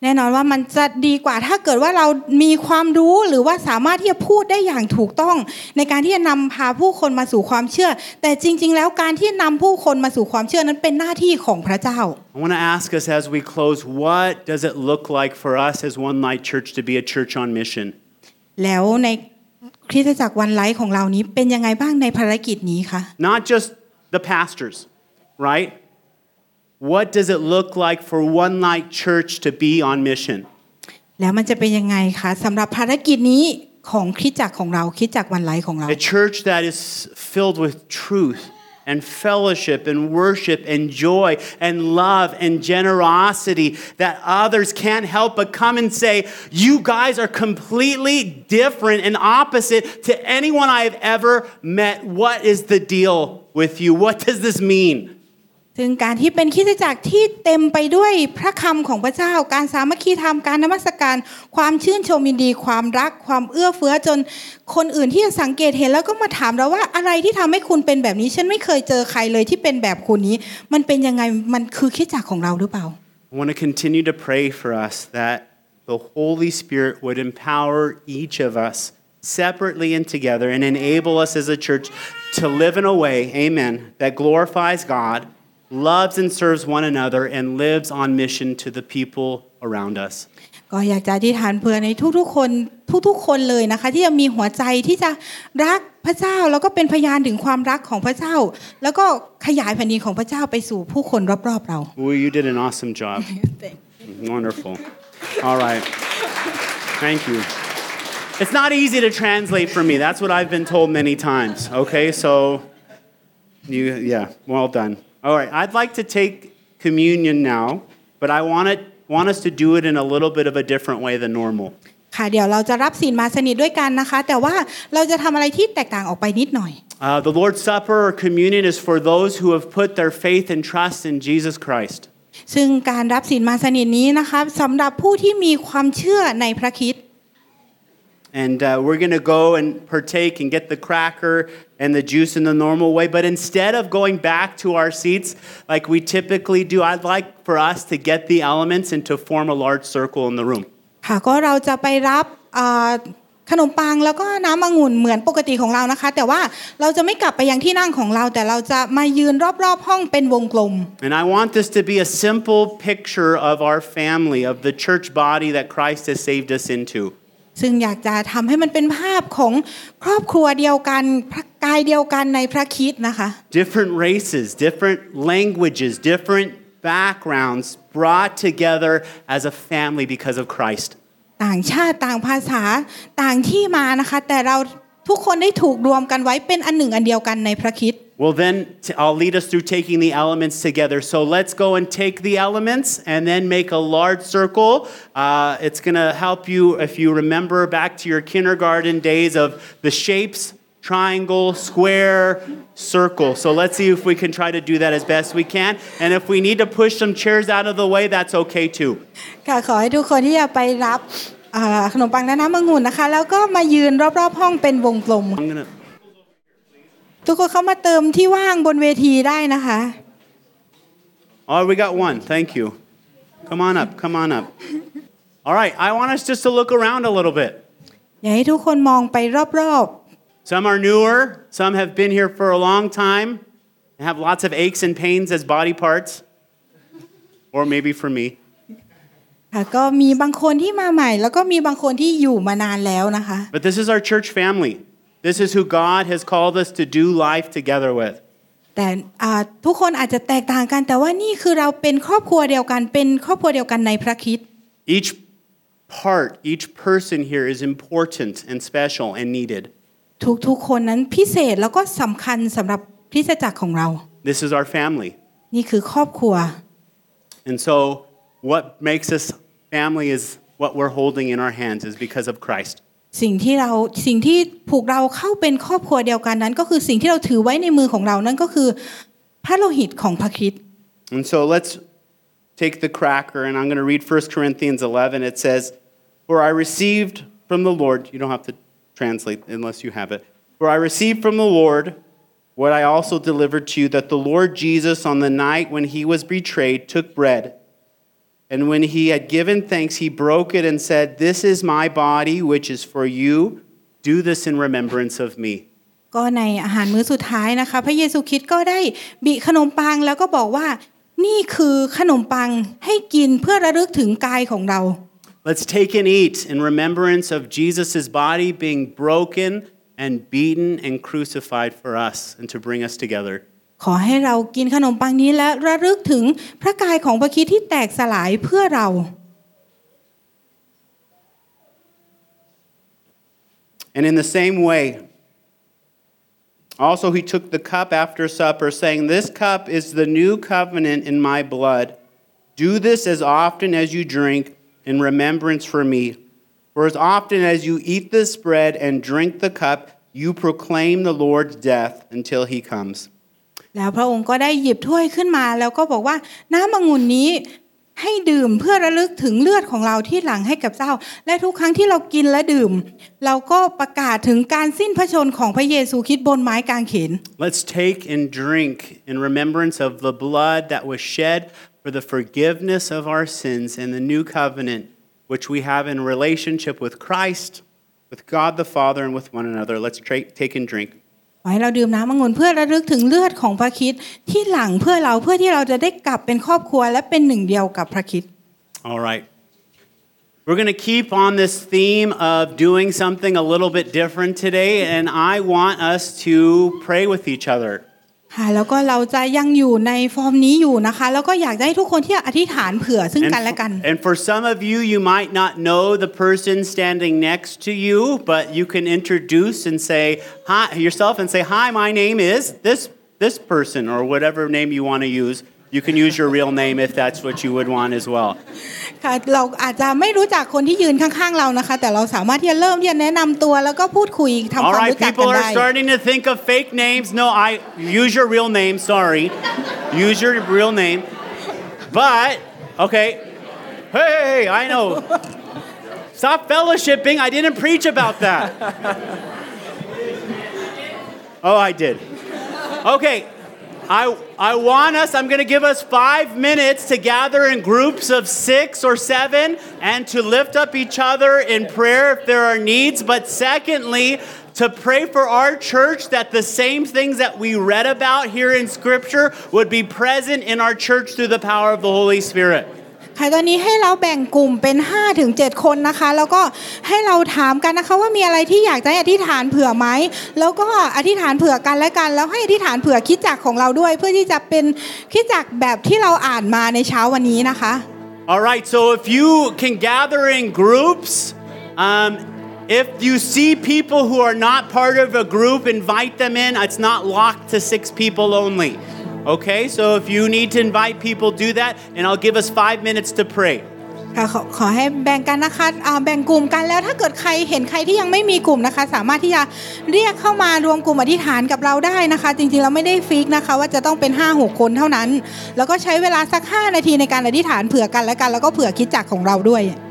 แน่นอนว่ามันจะดีกว่าถ้าเกิดว่าเรามีความรู้หรือว่าสามารถที่จะพูดได้อย่างถูกต้องในการที่จะนำพาผู้คนมาสู่ความเชื่อแต่จริงๆแล้วการที่นำผู้คนมาสู่ความเชื่อนั้นเป็นหน้าที่ของพระเจ้า I want to ask us as we close, what does it look like for us as One Light Church to be a church on mission? แล้วในคริสตจักรวันไลท์ของเรานี้เป็นยังไงบ้างในภารกิจนี้คะ Not just the pastors, right? What does it look like for One Light Church to be on mission? แล้วมันจะเป็นยังไงคะสำหรับภารกิจนี้ของคริสตจักรของเราคริสตจักรวันไลท์ของเรา A church that is filled with truth and fellowship and worship and joy and love and generosity that others can't help but come and say, you guys are completely different and opposite to anyone I have ever met. What is the deal with you? What does this mean? ซึ่งการที่เป็นคริสตจักรที่เต็มไปด้วยพระคำของพระเจ้าการสามัคคีธรรมการนมัสการความชื่นชมยินดีความรักความเอื้อเฟื้อจนคนอื่นที่จะสังเกตเห็นแล้วก็มาถามเราว่าอะไรที่ทำให้คุณเป็นแบบนี้ฉันไม่เคยเจอใครเลยที่เป็นแบบคุณนี้มันเป็นยังไงมันคือคริสตจักรของเราหรือเปล่า I want to continue to pray for us that the Holy Spirit would empower each of us separately and together and enable us as a church to live in a way, amen, that glorifies God,loves and serves one another and lives on mission to the people around us. ก็อยากจะอธิษฐานเพื่อในทุกคนเลยนะคะที่จะมีหัวใจที่จะรักพระเจ้าแล้วก็เป็นพยานถึงความรักของพระเจ้าแล้วก็ขยายแผ่นดินของพระเจ้าไปสู่ผู้คนรอบๆเรา Oh, you did an awesome job. Wonderful. All right. Thank you. It's not easy to translate for me. That's what I've been told many times. Okay, so yeah, well done.All right, I'd like to take communion now, but I want us to do it in a little bit of a different way than normal. ค่ะเดี๋ยวเราจะรับศีลมาสนิทด้วยกันนะคะแต่ว่าเราจะทำอะไรที่แตกต่างออกไปนิดหน่อย The Lord's Supper or communion is for those who have put their faith and trust in Jesus Christ. ซึ่งการรับศีลมาสนิทนี้นะคะสำหรับผู้ที่มีความเชื่อในพระคริสต์ And we're going to go and partake and get the cracker and the juice in the normal way. But instead of going back to our seats like we typically do, I'd like for us to get the elements and to form a large circle in the room. ค่ะก็เราจะไปรับขนมปังแล้วก็น้ำองุ่นเหมือนปกติของเรานะคะแต่ว่าเราจะไม่กลับไปยังที่นั่งของเราแต่เราจะมายืนรอบๆห้องเป็นวงกลม And I want this to be a simple picture of our family, of the church body that Christ has saved us into. ซึ่งอยากจะทำให้มันเป็นภาพของครอบครัวเดียวกันพระกายเดียวกันในพระคริสต์นะคะ Different races, different languages, different backgrounds brought together as a family because of Christ. ต่างชาติต่างภาษาต่างที่มานะคะแต่เราทุกคนได้ถูกรวมกันไว้เป็นอันหนึ่งอันเดียวกันในพระคริสต์ Well, then I'll lead us through taking the elements together. So let's go and take the elements and then make a large circle. It's going to help you if you remember back to your kindergarten days of the shapes, triangle, square, circle. So let's see if we can try to do that as best we can. And if we need to push some chairs out of the way, that's okay too. ค่ะขอให้ทุกคนที่จะไปรับขนมปังและน้ำองุ่นนะคะแล้วก็มายืนรอบๆห้องเป็นวงกลมทุกคนเข้ามาเติมที่ว่างบนเวทีได้นะคะ Oh, we got one. Thank you. Come on up. Come on up. All right. I want us just to look around a little bit. อยากให้ทุกคนมองไปรอบ Some are newer. Some have been here for a long time and have lots of aches and pains as body parts. Or maybe for me. ๆค่ะก็มีบางคนที่มาใหม่แล้วก็มีบางคนที่อยู่มานานแล้วนะคะ But this is our church family.This is who God has called us to do life together with. แต่ทุกคนอาจจะแตกต่างกันแต่ว่านี่คือเราเป็นครอบครัวเดียวกันเป็นครอบครัวเดียวกันในพระคริสต์ Each part, each person here is important and special and needed. ทุกคนนั้นพิเศษแล้วก็สำคัญสำหรับคริสตจักรของเรา This is our family. นี่คือครอบครัว And so what makes us family is what we're holding in our hands is because of Christ. สิ่งที่ผูกเราเข้าเป็นครอบครัวเดียวกันนั้นก็คือสิ่งที่เราถือไว้ในมือของเรานั่นก็คือพระโลหิตของพระคริสต์ And so let's take the cracker and I'm going to read 1 Corinthians 11. It says, "For I received from the Lord," you don't have to translate unless you have it. "For I received from the Lord what I also delivered to you, that the Lord Jesus on the night when he was betrayed took bread. And when he had given thanks, he broke it and said, "This is my body, which is for you. Do this in remembrance of me." ก็ในอาหารมื้อสุดท้ายนะคะพระเยซูคริสต์ก็ได้บิขนมปังแล้วก็บอกว่านี่คือขนมปังให้กินเพื่อระลึกถึงกายของเรา Let's take and eat in remembrance of Jesus' body being broken and beaten and crucified for us and to bring us together. ขอให้เรากินขนมปังนี้และระลึกถึงพระกายของพระคริสต์ที่แตกสลายเพื่อเรา And in the same way, also he took the cup after supper, saying, "This cup is the new covenant in my blood. Do this as often as you drink in remembrance for me. For as often as you eat this bread and drink the cup, you proclaim the Lord's death until he comes." แล้วพระองค์ก็ได้หยิบถ้วยขึ้นมาแล้วก็บอกว่าน้ำองุ่นนี้ให้ดื่มเพื่อระลึกถึงเลือดของเราที่หลั่งให้กับเจ้าและทุกครั้งที่เรากินและดื่มเราก็ประกาศถึงการสิ้นพระชนม์ของพระเยซูคริสต์บนไม้กางเขน Let's take and drink in remembrance of the blood that was shed for the forgiveness of our sins and the new covenant which we have in relationship with Christ, with God the Father, and with one another. Let's take and drink. ขอให้เราดื่มน้ำองุ่นเพื่อระลึกถึงเลือดของพระคริสต์ที่หลั่งเพื่อเราเพื่อที่เราจะได้กลับเป็นครอบครัวและเป็นหนึ่งเดียวกับพระคริสต์ All right. We're going to keep on this theme of doing something a little bit different today, and I want us to pray with each other. ค่ะแล้วก็เราจะยังอยู่ในฟอร์มนี้อยู่นะคะแล้วก็อยากให้ทุกคนที่อธิษฐานเผื่อซึ่งกันและกัน And for some of you, you might not know the person standing next to you, but you can introduce and say hi yourself and say, "Hi, my name is this person," or whatever name you want to use. You can use your real name if that's what you would want as well. ค่ะเราอาจจะไม่รู้จักคนที่ยืนข้างๆเรานะคะแต่เราสามารถที่จะเริ่มที่จะแนะนำตัวแล้วก็พูดคุยทำความ All right, รู้จักกัน people ได้ are starting to think of fake names. No, use your real name. Sorry, use your real name. But okay, hey, I know. Stop fellowshipping. I didn't preach about that. Oh, I did. Okay. I'm going to give us 5 minutes to gather in groups of 6 or 7 and to lift up each other in prayer if there are needs. But secondly, to pray for our church that the same things that we read about here in Scripture would be present in our church through the power of the Holy Spirit. ค่ะตอนนี้ให้เราแบ่งกลุ่มเป็น 5-7 คนนะคะแล้วก็ให้เราถามกันนะคะว่ามีอะไรที่อยากจะอธิษฐานเผื่อไหมแล้วก็อธิษฐานเผื่อกันและกันแล้วให้อธิษฐานเผื่อคริสตจักรของเราด้วยเพื่อที่จะเป็นคริสตจักรแบบที่เราอ่านมาในเช้าวันนี้นะคะ All right, so if you can gather in groups, if you see people who are not part of a group, invite them in. It's not locked to 6 people only. Okay, so if you need to invite people, do that, and I'll give us 5 minutes to pray. ขอให้แบ่งกันนะคะแบ่งกลุ่มกันแล้วถ้าเกิดใครเห็นใครที่ยังไม่มีกลุ่มนะคะสามารถที่จะเรียกเข้ามารวมกลุ่มอธิษฐานกับเราได้นะคะจริงๆเราไม่ได้ฟิกนะคะว่าจะต้องเป็น 5-6 คนเท่านั้นแล้วก็ใช้เวลาสัก5 นาทีในการอธิษฐานเผื่อกันและกันแล้วก็เผื่อคริสตจักรของเราด้วย